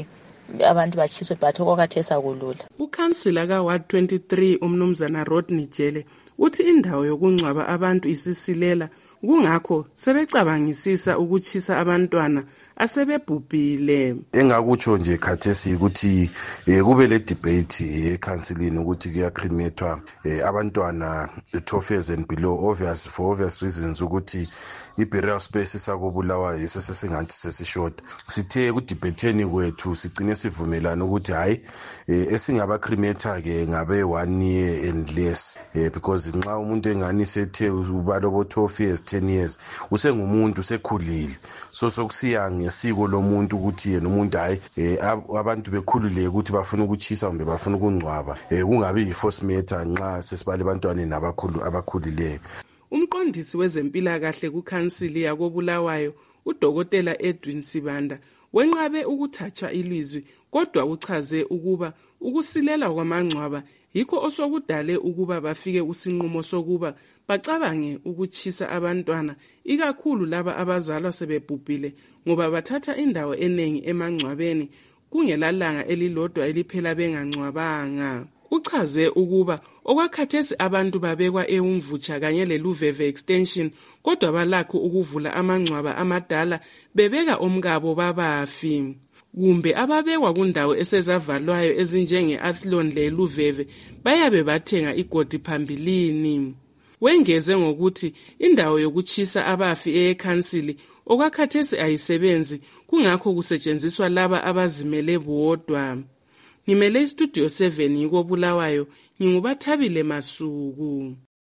abantu batshiswe but okwakhathesi akulula. Ukhansila ka-Ward twenty-three umnumzana Rodney Jele uthi indawo yokungcwaba abantu isisilela, kungakho sebecabangisisa ukutshisa abantwana asebebhubhile. Engakutsho nje khathesi ukuthi eh, kube le debate ekhansilini ukuthi kuyacremethwa eh, abantwana twelve years and below, obvious for obvious reasons ukuthi i-burial space sakobulawayo yiso sesingathi sesishort. Sithe kudebetheni kwethu sigcine sivumelana ukuthi hayi eh, esingabacrematha ke ngabe one year and less eh, because nxa umuntu engani sethe ubalobo twelve years ten years usengumuntu usekhulile, so sokusiya ngesiko lomuntu ukuthi yena umuntu hayi eh, abantu bekhulule ukuthi bafuna ukutshisa kumbe bafuna ukungcwaba eh, kungabi yi-force matter nxa sesibale abantwana nabakhulu abakhulileyo. Umqondisi wezempilakahle kukhansili yakobulawayo udokotela Edwin Sibanda wenqabe ukuthathwa ilizwi, kodwa uchaze ukuba ukusilela kwamangcwaba yikho osokudale ukuba bafike usinqumo sokuba bacabange ukutshisa abantwana, ikakhulu laba abazalwa sebebhubhile, ngoba bathatha indawo eningi emangcwabeni kungelalanga elilodwa eliphela bengangcwabanga. Uchaze ukuba okwakhathesi abantu babekwa eUmvutsha kanye leLuveve extension, kodwa balakho ukuvula amangcwaba amadala bebeka omkabo babafi. Kumbe ababekwa kundawo esezavalwayo ezinjenge-Athlone leLuveve bayabe bathenga igodi phambilini. Wengeze ngokuthi indawo yokutshisa abafi ekhansili okwakhathesi ayisebenzi, kungakho kusetshenziswa laba abazimele bodwa. Ngimele istudio seven yikobulawayo, ngingubathabile Masuku.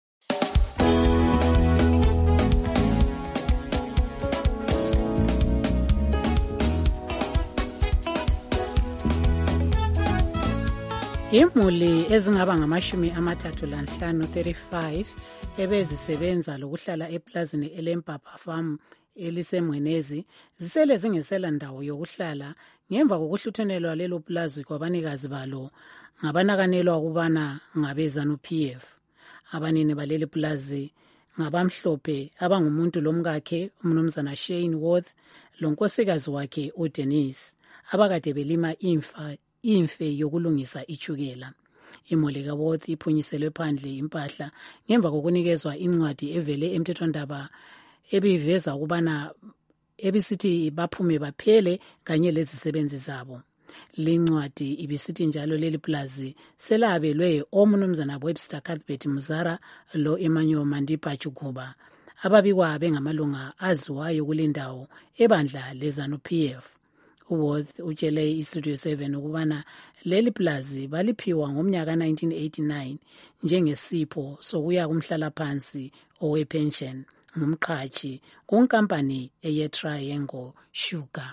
Imuli ezingaba ngamashumi amathathu lanhlanu thirty-five ebezisebenza lokuhlala eplazini elempapa farm elisemwenezi zisele zingesela ndawo yokuhlala ngemva kokuhluthenelwa lelo plazi kwabanikazi balo ngabanakanelwa ukubana ngabezanu P F. Abanini baleli plazi ngabamhlophe abangumuntu lomkakhe umnumzana Shane Worth lonkosikazi wakhe uDenise abakade belima imfa imfe yokulungisa ichukela. Imuli kaWorth iphunyisele phandle impahla ngemva kokunikezwa incwadi evele emthethwandaba ebiveza ukubana ebisithi baphume baphele kanye lezisebenzi zabo. Lincwadi ibisithi njalo leli plazi selabelwe omnumzana Webster Cuthbert Muzara lo Emmanuel Mandipa Chukuba ababikwa bengamalunga aziwayo kulendawo ebandla lezanu P F. uWorth utshele iStudio seven ukubana leli plazi baliphiwa ngomnyaka nineteen eighty-nine njengesipho sokuya kumhlala phansi owepension ngumqhashi kunkampani eye-Triangle Sugar.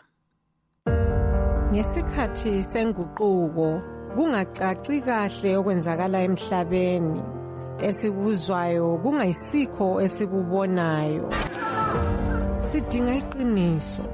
Ngesikhathi senguquko kungacaci kahle okwenzakala emhlabeni, esikuzwayo kungayisikho esikubonayo. Sidinga iqiniso.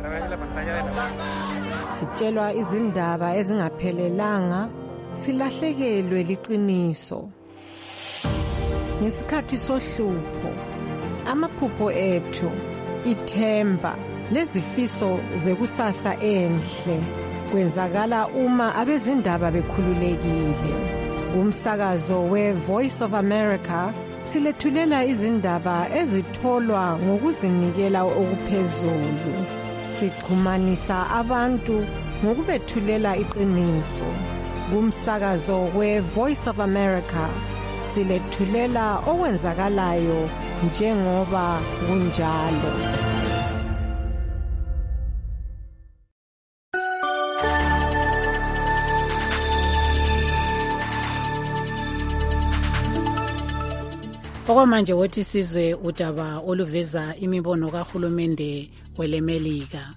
Sitshelwa izindaba ezingaphelelanga, silahlekelwe liqiniso. Ngesikhathi sohlupho, amaphupho ethu, ithemba lezifiso zekusasa enhle kwenzakala uma abezindaba bekhululekile. Kumsakazo we-Voice of America silethulela izindaba ezitholwa ngokuzinikela okuphezulu. Sichumanisa abantu ngokubethulela iqiniso. Kumsakazo we-Voice of America silethulela okwenzakalayo njengoba kunjalo. Okwamanje wothi sizwe udaba oluveza imibono kahulumende welemelika.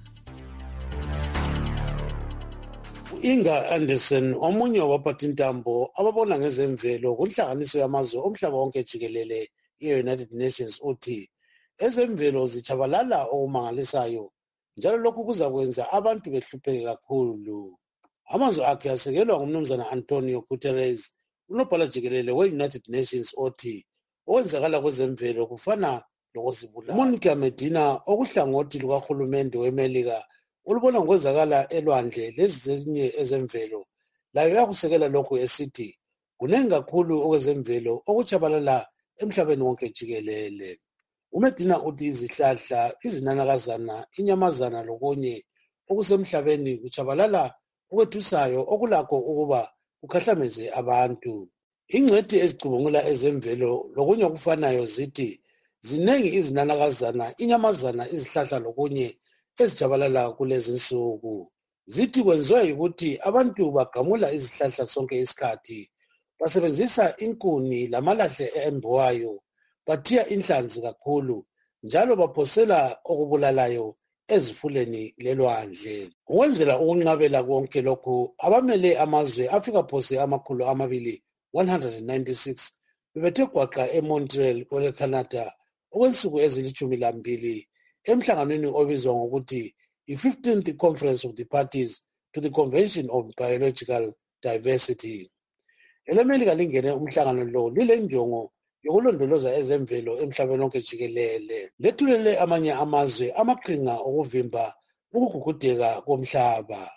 Inga Anderson omunye wabaphathintambo ababona ngezemvelo kunhlanganiso yamazwe omhlaba wonke jikelele ye-United Nations uthi ezemvelo zichabalala okumangalisayo njalo lokhu kuzakwenza abantu behlupheke kakhulu. Amazwi akhe asekelwa ngumnumzana Antonio Guterres, unobhala jikelele we-United Nations othi okwenzakala kwezemvelo kufana lokuzibulala. Monica Medina okuhlangothi lukahulumende wemelika olubona ngokwenzakala elwandle lezi zenye ezemvelo layo yakusekela lokhu esithi kunengi kakhulu okwezemvelo okutshabalala emhlabeni wonke jikelele. uMedina uthi izihlahla, izinanakazana, inyamazana lokunye okusemhlabeni kutshabalala okwethusayo okulakho ukuba kukhahlameze abantu. Ingcwethi ezicubungula ezemvelo lokunye okufanayo zithi zinengi izinanakazana, inyamazana, izihlahla lokunye ezijabalala kulezi nsuku. Zithi kwenziwa yikuthi abantu bagamula izihlahla sonke isikhathi, basebenzisa inkuni lamalahle embiwayo, bathiya inhlanzi kakhulu njalo baphosela okubulalayo ezifuleni lelwandle. Ukwenzela ukunqabela konke lokhu, abamele amazwe afika phose amakhulu amabili one hundred ninety-six bebethe gwaqa eMontreal kweleCanada okwensuku ezilitshumi lambili emhlanganweni obizwa ngokuthi i-fifteenth Conference of the Parties to the Convention of Biological Diversity. EleMelika lingene umhlangano lo lilenjongo yokulondoloza ezemvelo emhlabeni wonke jikelele. Lethulele amanye amazwe amaqhinga okuvimba ukugugudeka komhlaba.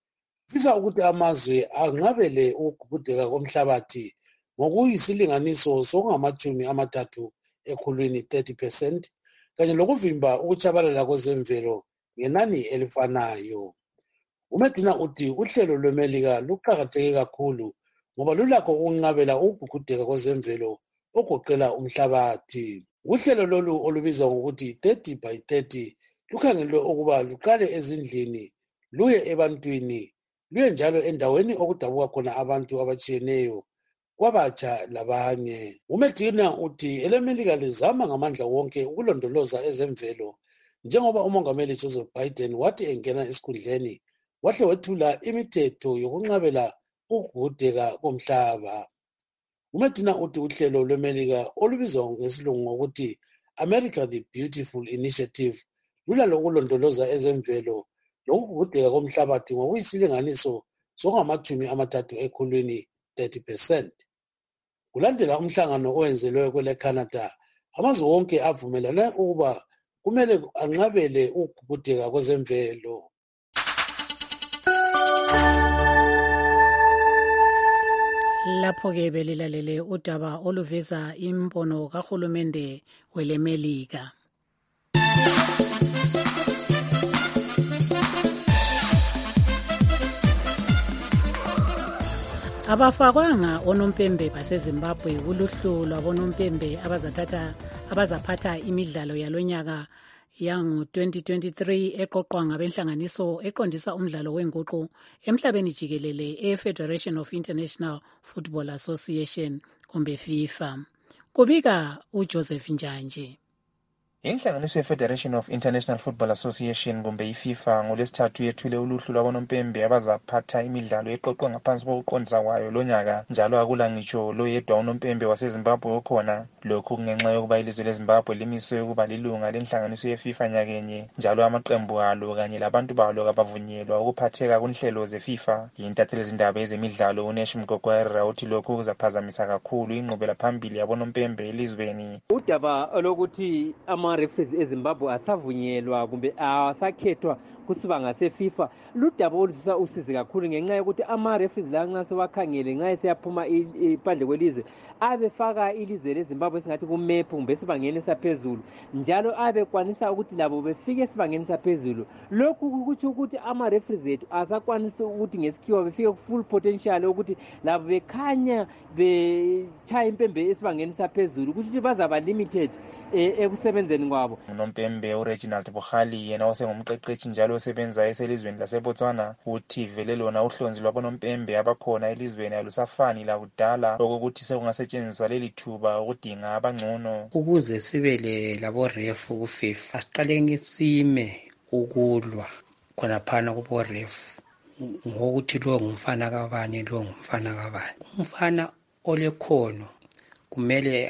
Fisa ukuthi amazwe anqabele ukugugudeka komhlabathi ngokuyisilinganiso sokungamachumi amathathu ekhulwini thirty percent kanye lokuvimba ukutshabalala kwezemvelo ngenani elifanayo. uMedina uthi uhlelo lweMelika luqakatheke kakhulu ngoba lulakho ukunqabela ukugugudeka kwezemvelo ogoqela umhlabathi. Uhlelo lolu olubizwa ngokuthi thirty by thirty lukhangelwe ukuba luqale ezindlini luye ebantwini luye njalo endaweni okudabuka khona abantu abatshiyeneyo kwabatsha labanye. uMedina uthi eleMelika lizama ngamandla wonke ukulondoloza ezemvelo njengoba umongameli Joseph Biden wathi engena esikhundleni wahle wethula imithetho yokunqabela ukugugudeka komhlaba. uMedina uthi uhlelo lweMelika olubizwa ngesilungu ngokuthi America the Beautiful Initiative lulalo ukulondoloza ezemvelo lokugugudeka komhlabathi ngokuyisilinganiso sokungamachumi amathathu ekhulwini thirty percent. Kulandela umhlangano owenzelwe kweleCanada, amazwe wonke avumelana ukuba kumele anqabele ukugugudeka kwezemvelo. Lapho-ke belilalele udaba oluveza imbono kahulumende weleMelika. Abafakwanga onompembe baseZimbabwe kuluhlu lwabonompembe abazathatha abazaphatha imidlalo yalonyaka yango twenty twenty-three eqoqwa ngabenhlanganiso eqondisa umdlalo wenguqu emhlabeni jikelele e-Federation of International Football Association kumbe FIFA. Kubika uJoseph Njanje. Inhlanganiso ye-Federation of International Football Association kumbe iFIFA ngolwesithathu yethule uluhlu lwabonompembe abazaphatha imidlalo eqoqwa ngaphansi kokuqondisa kwayo lonyaka, njalo akula ngitsho loyedwa unompembe waseZimbabwe okhona. Lokhu kungenxa yokuba ilizwe leZimbabwe limiswe ukuba lilunga lenhlanganiso yeFIFA nyakenye, njalo amaqembu alo kanye labantu balo kabavunyelwa ukuphatheka kunhlelo zeFIFA. Intatheli zindaba ezemidlalo uNesh Mgogwera uthi lokhu kuzaphazamisa kakhulu inqubela phambili yabonompembe elizweni. Udaba lokuthi ama referees eZimbabwe asavunyelwa kumbe asakhethwa kusibanga seFIFA ludaba olususa usizi kakhulu ngenxa yokuthi ama referees la nxa sewakhangele nxa seyaphuma iphandle kwelizwe abefaka ilizwe leZimbabwe singathi ku map kumbe sibangeni saphezulu, njalo abekwanisa ukuthi labo befike sibangeni saphezulu. Lokhu kuthi ukuthi ama referees ethu asakwanisa ukuthi ngesikhiwa befike ku full potential ukuthi labo bekhanya bechaya impembe esibangeni saphezulu ukuthi bazaba limited ekusebenzeni kwabo. Unompembe uReginald Buhali yena osengumqeqeshi njalo osebenza eselizweni laseBotswana uthi vele lona uhlonzi lwabonompembe abakhona elizweni alusafani lakudala, okokuthi sekungasetshenziswa leli thuba ukudinga abangcono. Ukuze sibe le labo ref ku FIFA asiqaleni sime ukulwa khona phana kubo ref ngokuthi lo ngumfana kabani lo ngumfana kabani. Umfana olekhono kumele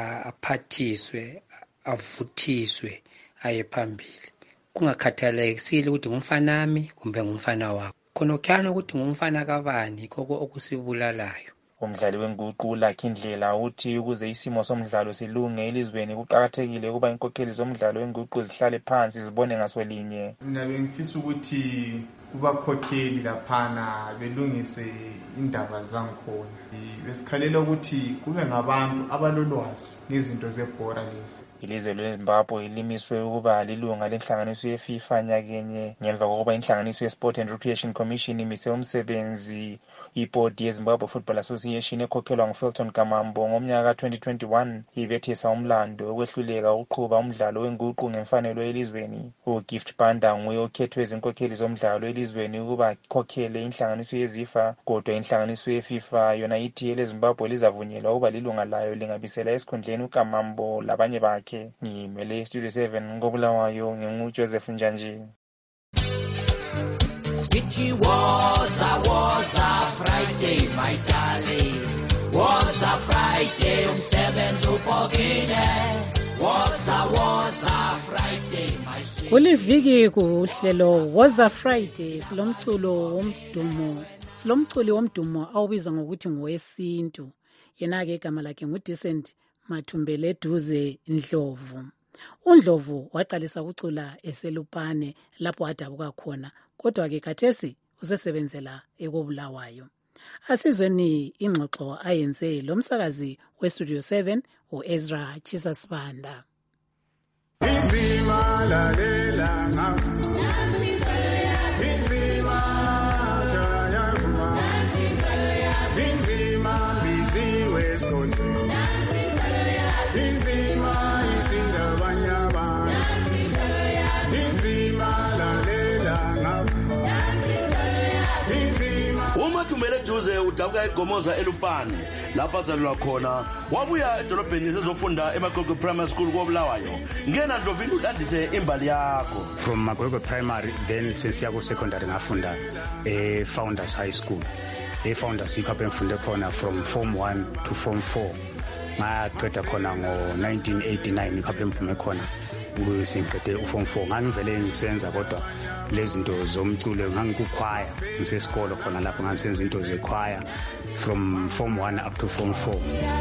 aphathiswe avuthiswe aye phambili, kungakhathalekile ukuthi ngumfanami kumbe ngumfana wakho. Khona kyana ukuthi ngumfana kabani koko okusibulalayo. umdlali wenguqu Lucky Ndlela uthi ukuze isimo somdlalo silunge elizweni kuqhakathekile ukuba inkokheli zomdlalo wenguqu zihlale phansi zibone ngasolinye. Mina bengifisa ukuthi kubakhokheli laphana belungise indaba zangikhona. Besikhalela ukuthi kube ngabantu abalolwazi ngezinto zebhora lezi. Ilizwe leZimbabwe limiswe ukuba lilunga lenhlanganiso yeFIFA nyakenye ngemva kokuba inhlanganiso yeSport and Recreation Commission imise umsebenzi iBoard yeZimbabwe Football Association ekhokhelwa nguFelton Kamambo ngomnyaka twenty twenty-one ibethesa umlando okwehluleka ukuqhuba umdlalo wenguqu ngemfanelo elizweni. uGift Banda nguye okhethwe izinkokheli zomdlalo elizweni ukuba khokhele inhlanganiso yeZIFA, kodwa inhlanganiso yeFIFA yona ithi eleZimbabwe lizavunyelwa ukuba lilunga layo lingabisela esikhundleni uKamambo labanye bakhe. Ngimele Studio seven ngobulawayo nginguJoseph Njanji. It was a was a Friday my darling, was a Friday umsebenzi ubhokile, was a was a Friday my sweet. Kuliviki kuhlelo was a Friday silomculo womdumo silomculi womdumo awubiza ngokuthi ngowesintu, yena ke igama lakhe nguDecent Mathumbele Duze Ndlovu. uNdlovu waqalisa ukucula eselupane lapho adabuka khona, kodwa ke khathesi usesebenzela ekobulawayo. Asizweni ingxoxo ayenze lo msakazi weStudio seven uEzra Chisasibanda. Inzima lalela ngafu inzima jaya kuma inzima biziwe sonke inzima isindabanyaba inzima lalela ngafu uMathumbele Duze udabuka eGomoza eLupane lapha azalwa khona, wabuya edolobheni sezofunda eMagwegwe Primary School koBulawayo. Ngena Ndlovu ulandise imbali yakho. From Magwegwe Primary then sesiya ku secondary ngafunda e Founders High School. E Founders ikhaphe ngifunde khona from form one to form four. Ngaqeda khona ngo nineteen eighty-nine ikhaphe ngiphume khona ukusinqede uform four. Ngangivele ngisenza kodwa lezinto zomculo ngangikukhwaya ngisesikolo khona lapho ngangisenza into zekhwaya from form one up to form four.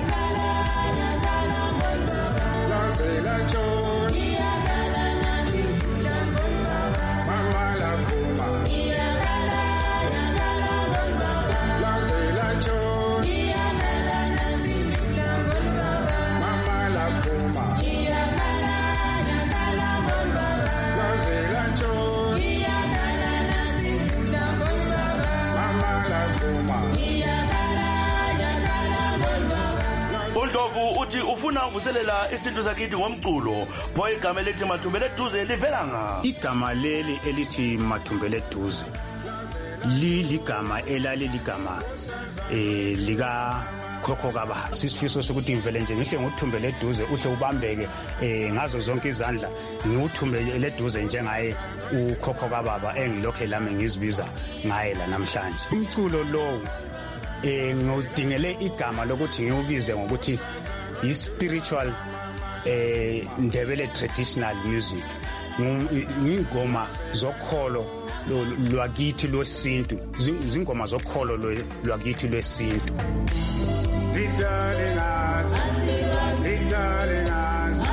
uNdlovu uthi ufuna uvuselela isintu sakithi ngomculo, pho igama elithi Mathumbele Duze livela ngaphi? Igama leli elithi Mathumbele Duze liligama elali ligama eh lika khokho kaba. Sisifiso sokuthi ngivele nje ngihle ngothumbele Duze uhle ubambeke eh ngazo zonke izandla ngiwuthumbele Duze njengaye ukhokho kababa engilokhe lami ngizibiza ngaye la namhlanje. Umculo lo eh ngidingele igama lokuthi ngiubize ngokuthi i-spiritual eh Ndebele traditional music. Ngingoma zokholo lwakithi lwesintu, zingoma zokholo lwakithi lwesintu. Vitale ngazi vitale ngazi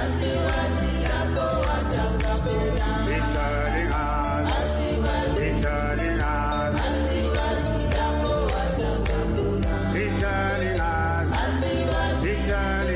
vitale ngazi vitale ngazi vitale ngazi vitale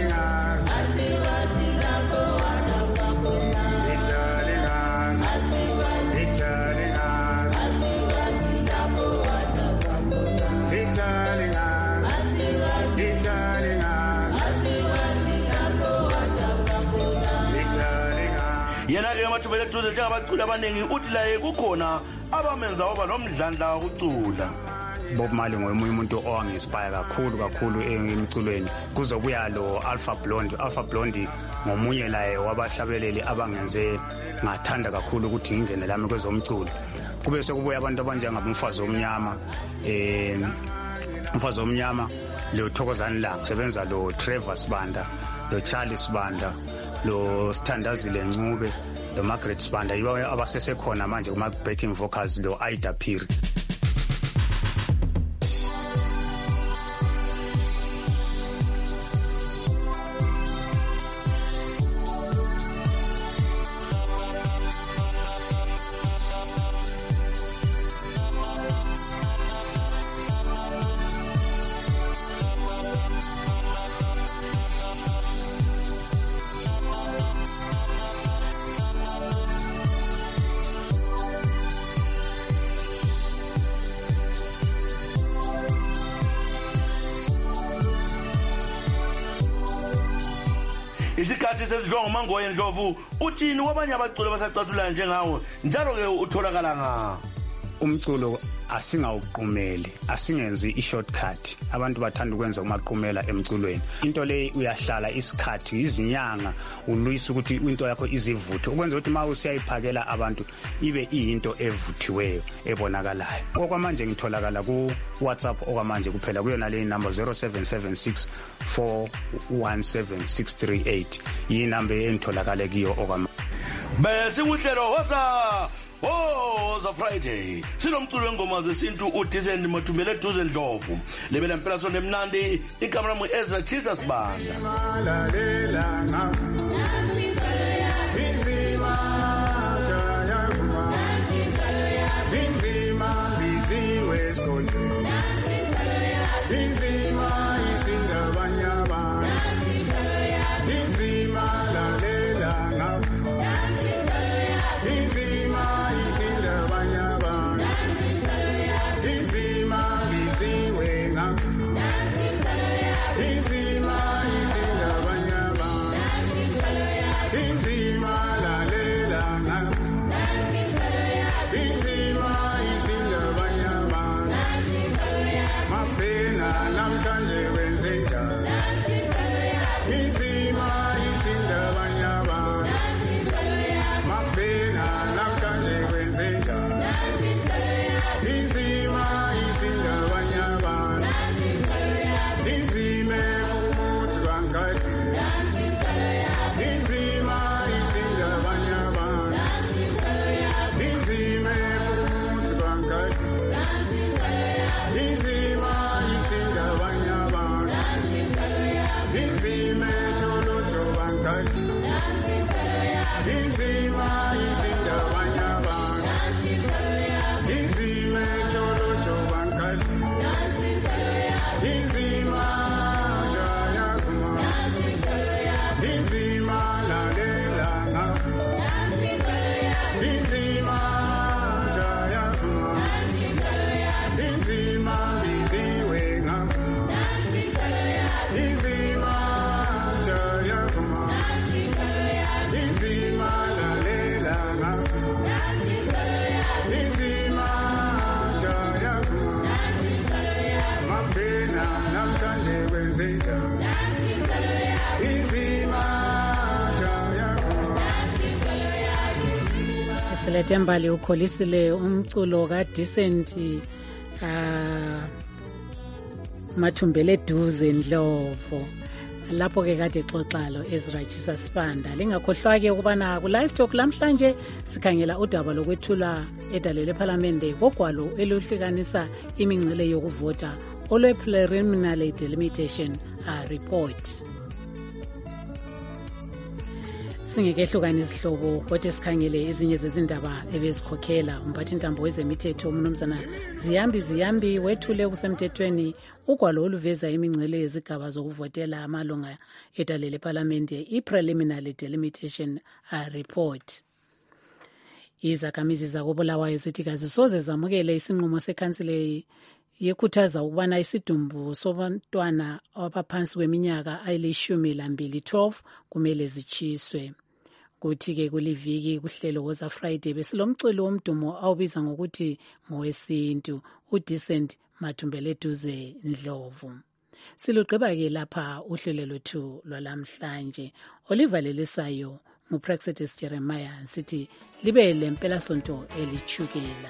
yena ke Mathumbele Duze njengabaculi abaningi uthi la kukhona abamenza waba nomdlandla wokucula. Bob Marley ngomunye umuntu owangi-inspire kakhulu kakhulu emculweni. Kuzobuya lo Alpha Blondy. Alpha Blondy ngomunye laye wabahlabeleli abangenze ngathanda kakhulu ukuthi ngingene lami kwezomculo. Kube sekubuya abantu abanjengabumfazi omnyama, eh umfazi omnyama lo Thokozani Langa, kusebenza lo Trevor Sibanda, lo Charlie Sibanda, lo Sithandazile Ncube, lo Margaret Sibanda, yibo abasesekhona manje kuma backing vocals, lo Aida Phiri. isikhathi sesidlwa nguMangoye Ndlovu uthini kwabanye abaculi basacatshulayo njengawe njalo ke utholakala nga umculo asingawuqumeli asingenzi i-shortcut abantu bathanda ukwenza umaqumela emculweni into le uyahlala isikhathi izinyanga ulwisa ukuthi into yakho izivuthe ukwenza ukuthi ma usiyayiphakela abantu ibe iyinto evuthiweyo ebonakalayo okwamanje ngitholakala ku WhatsApp okwamanje kuphela kuyona le number zero seven seven six four one seven six three eight yinamba engitholakala kiyo okwamanje bese uhlelo hoza Woza Friday sinomculo wengoma zesintu uDecent Mathumbele Eduze Ndlovu lebela impela sonke emnandi ikamera mu Ezra Jesus Banda Silethembali ukholisile umculo kaDecent uh, Mathumbele Eduze Ndlovu lapho ke kade xoxalo Ezra Jesus Banda lingakhohlwa ke ukubana ku live talk lamhlanje sikhangela udaba lokwethula edalele eParliament kogwalo eluhlikanisa imingcele yokuvota olwe preliminary delimitation uh, report. Singekehlukana isihlobo kodwa sikhangele ezinye zezindaba ebezikhokhela umphathi intambo wezemithetho umnumzana Ziyambi Ziyambi wethule kusemthethweni ugwalo oluveza imingcele yezigaba zokuvotela amalunga edalele eParliament i-preliminary delimitation uh, report. Izakhamizi zakobulawayo sithi kazisoze zamukele isinqumo sekhansile yekhuthaza ukubana isidumbu sobantwana abaphansi kweminyaka ayilishumi lambili twelve kumele zichiswe. Kuthi ke kuliviki kuhlelo Woza Friday besilomculo womdumo awubiza ngokuthi ngowesintu uDecent Mathumbele Eduze Ndlovu. Silugqiba ke lapha uhlelo lwethu lwalamhlanje olivalelisayo nguPraxedes Jeremiah sithi libe lempela sonto elichukela.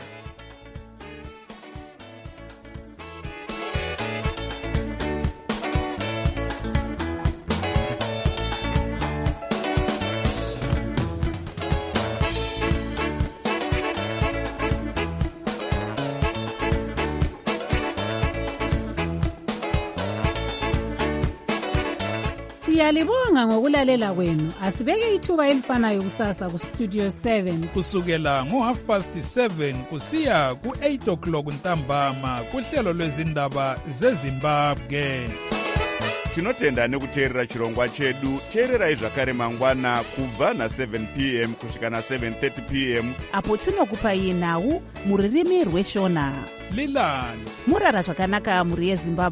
Siyalibonga ngokulalela kwenu. Asibeke ithuba elifanayo kusasa ku Studio seven kusukela ngo half past seven kusiya ku eight o'clock ntambama kuhlelo lwezindaba zeZimbabwe. Tinotenda nekuteerera chirongwa chedu. Teererai zvakare mangwana kubva na seven p m kusvika na seven thirty p m apo tinokupai nhau muririmi rweshona. Lilani murara zvakanaka muri yeZimbabwe.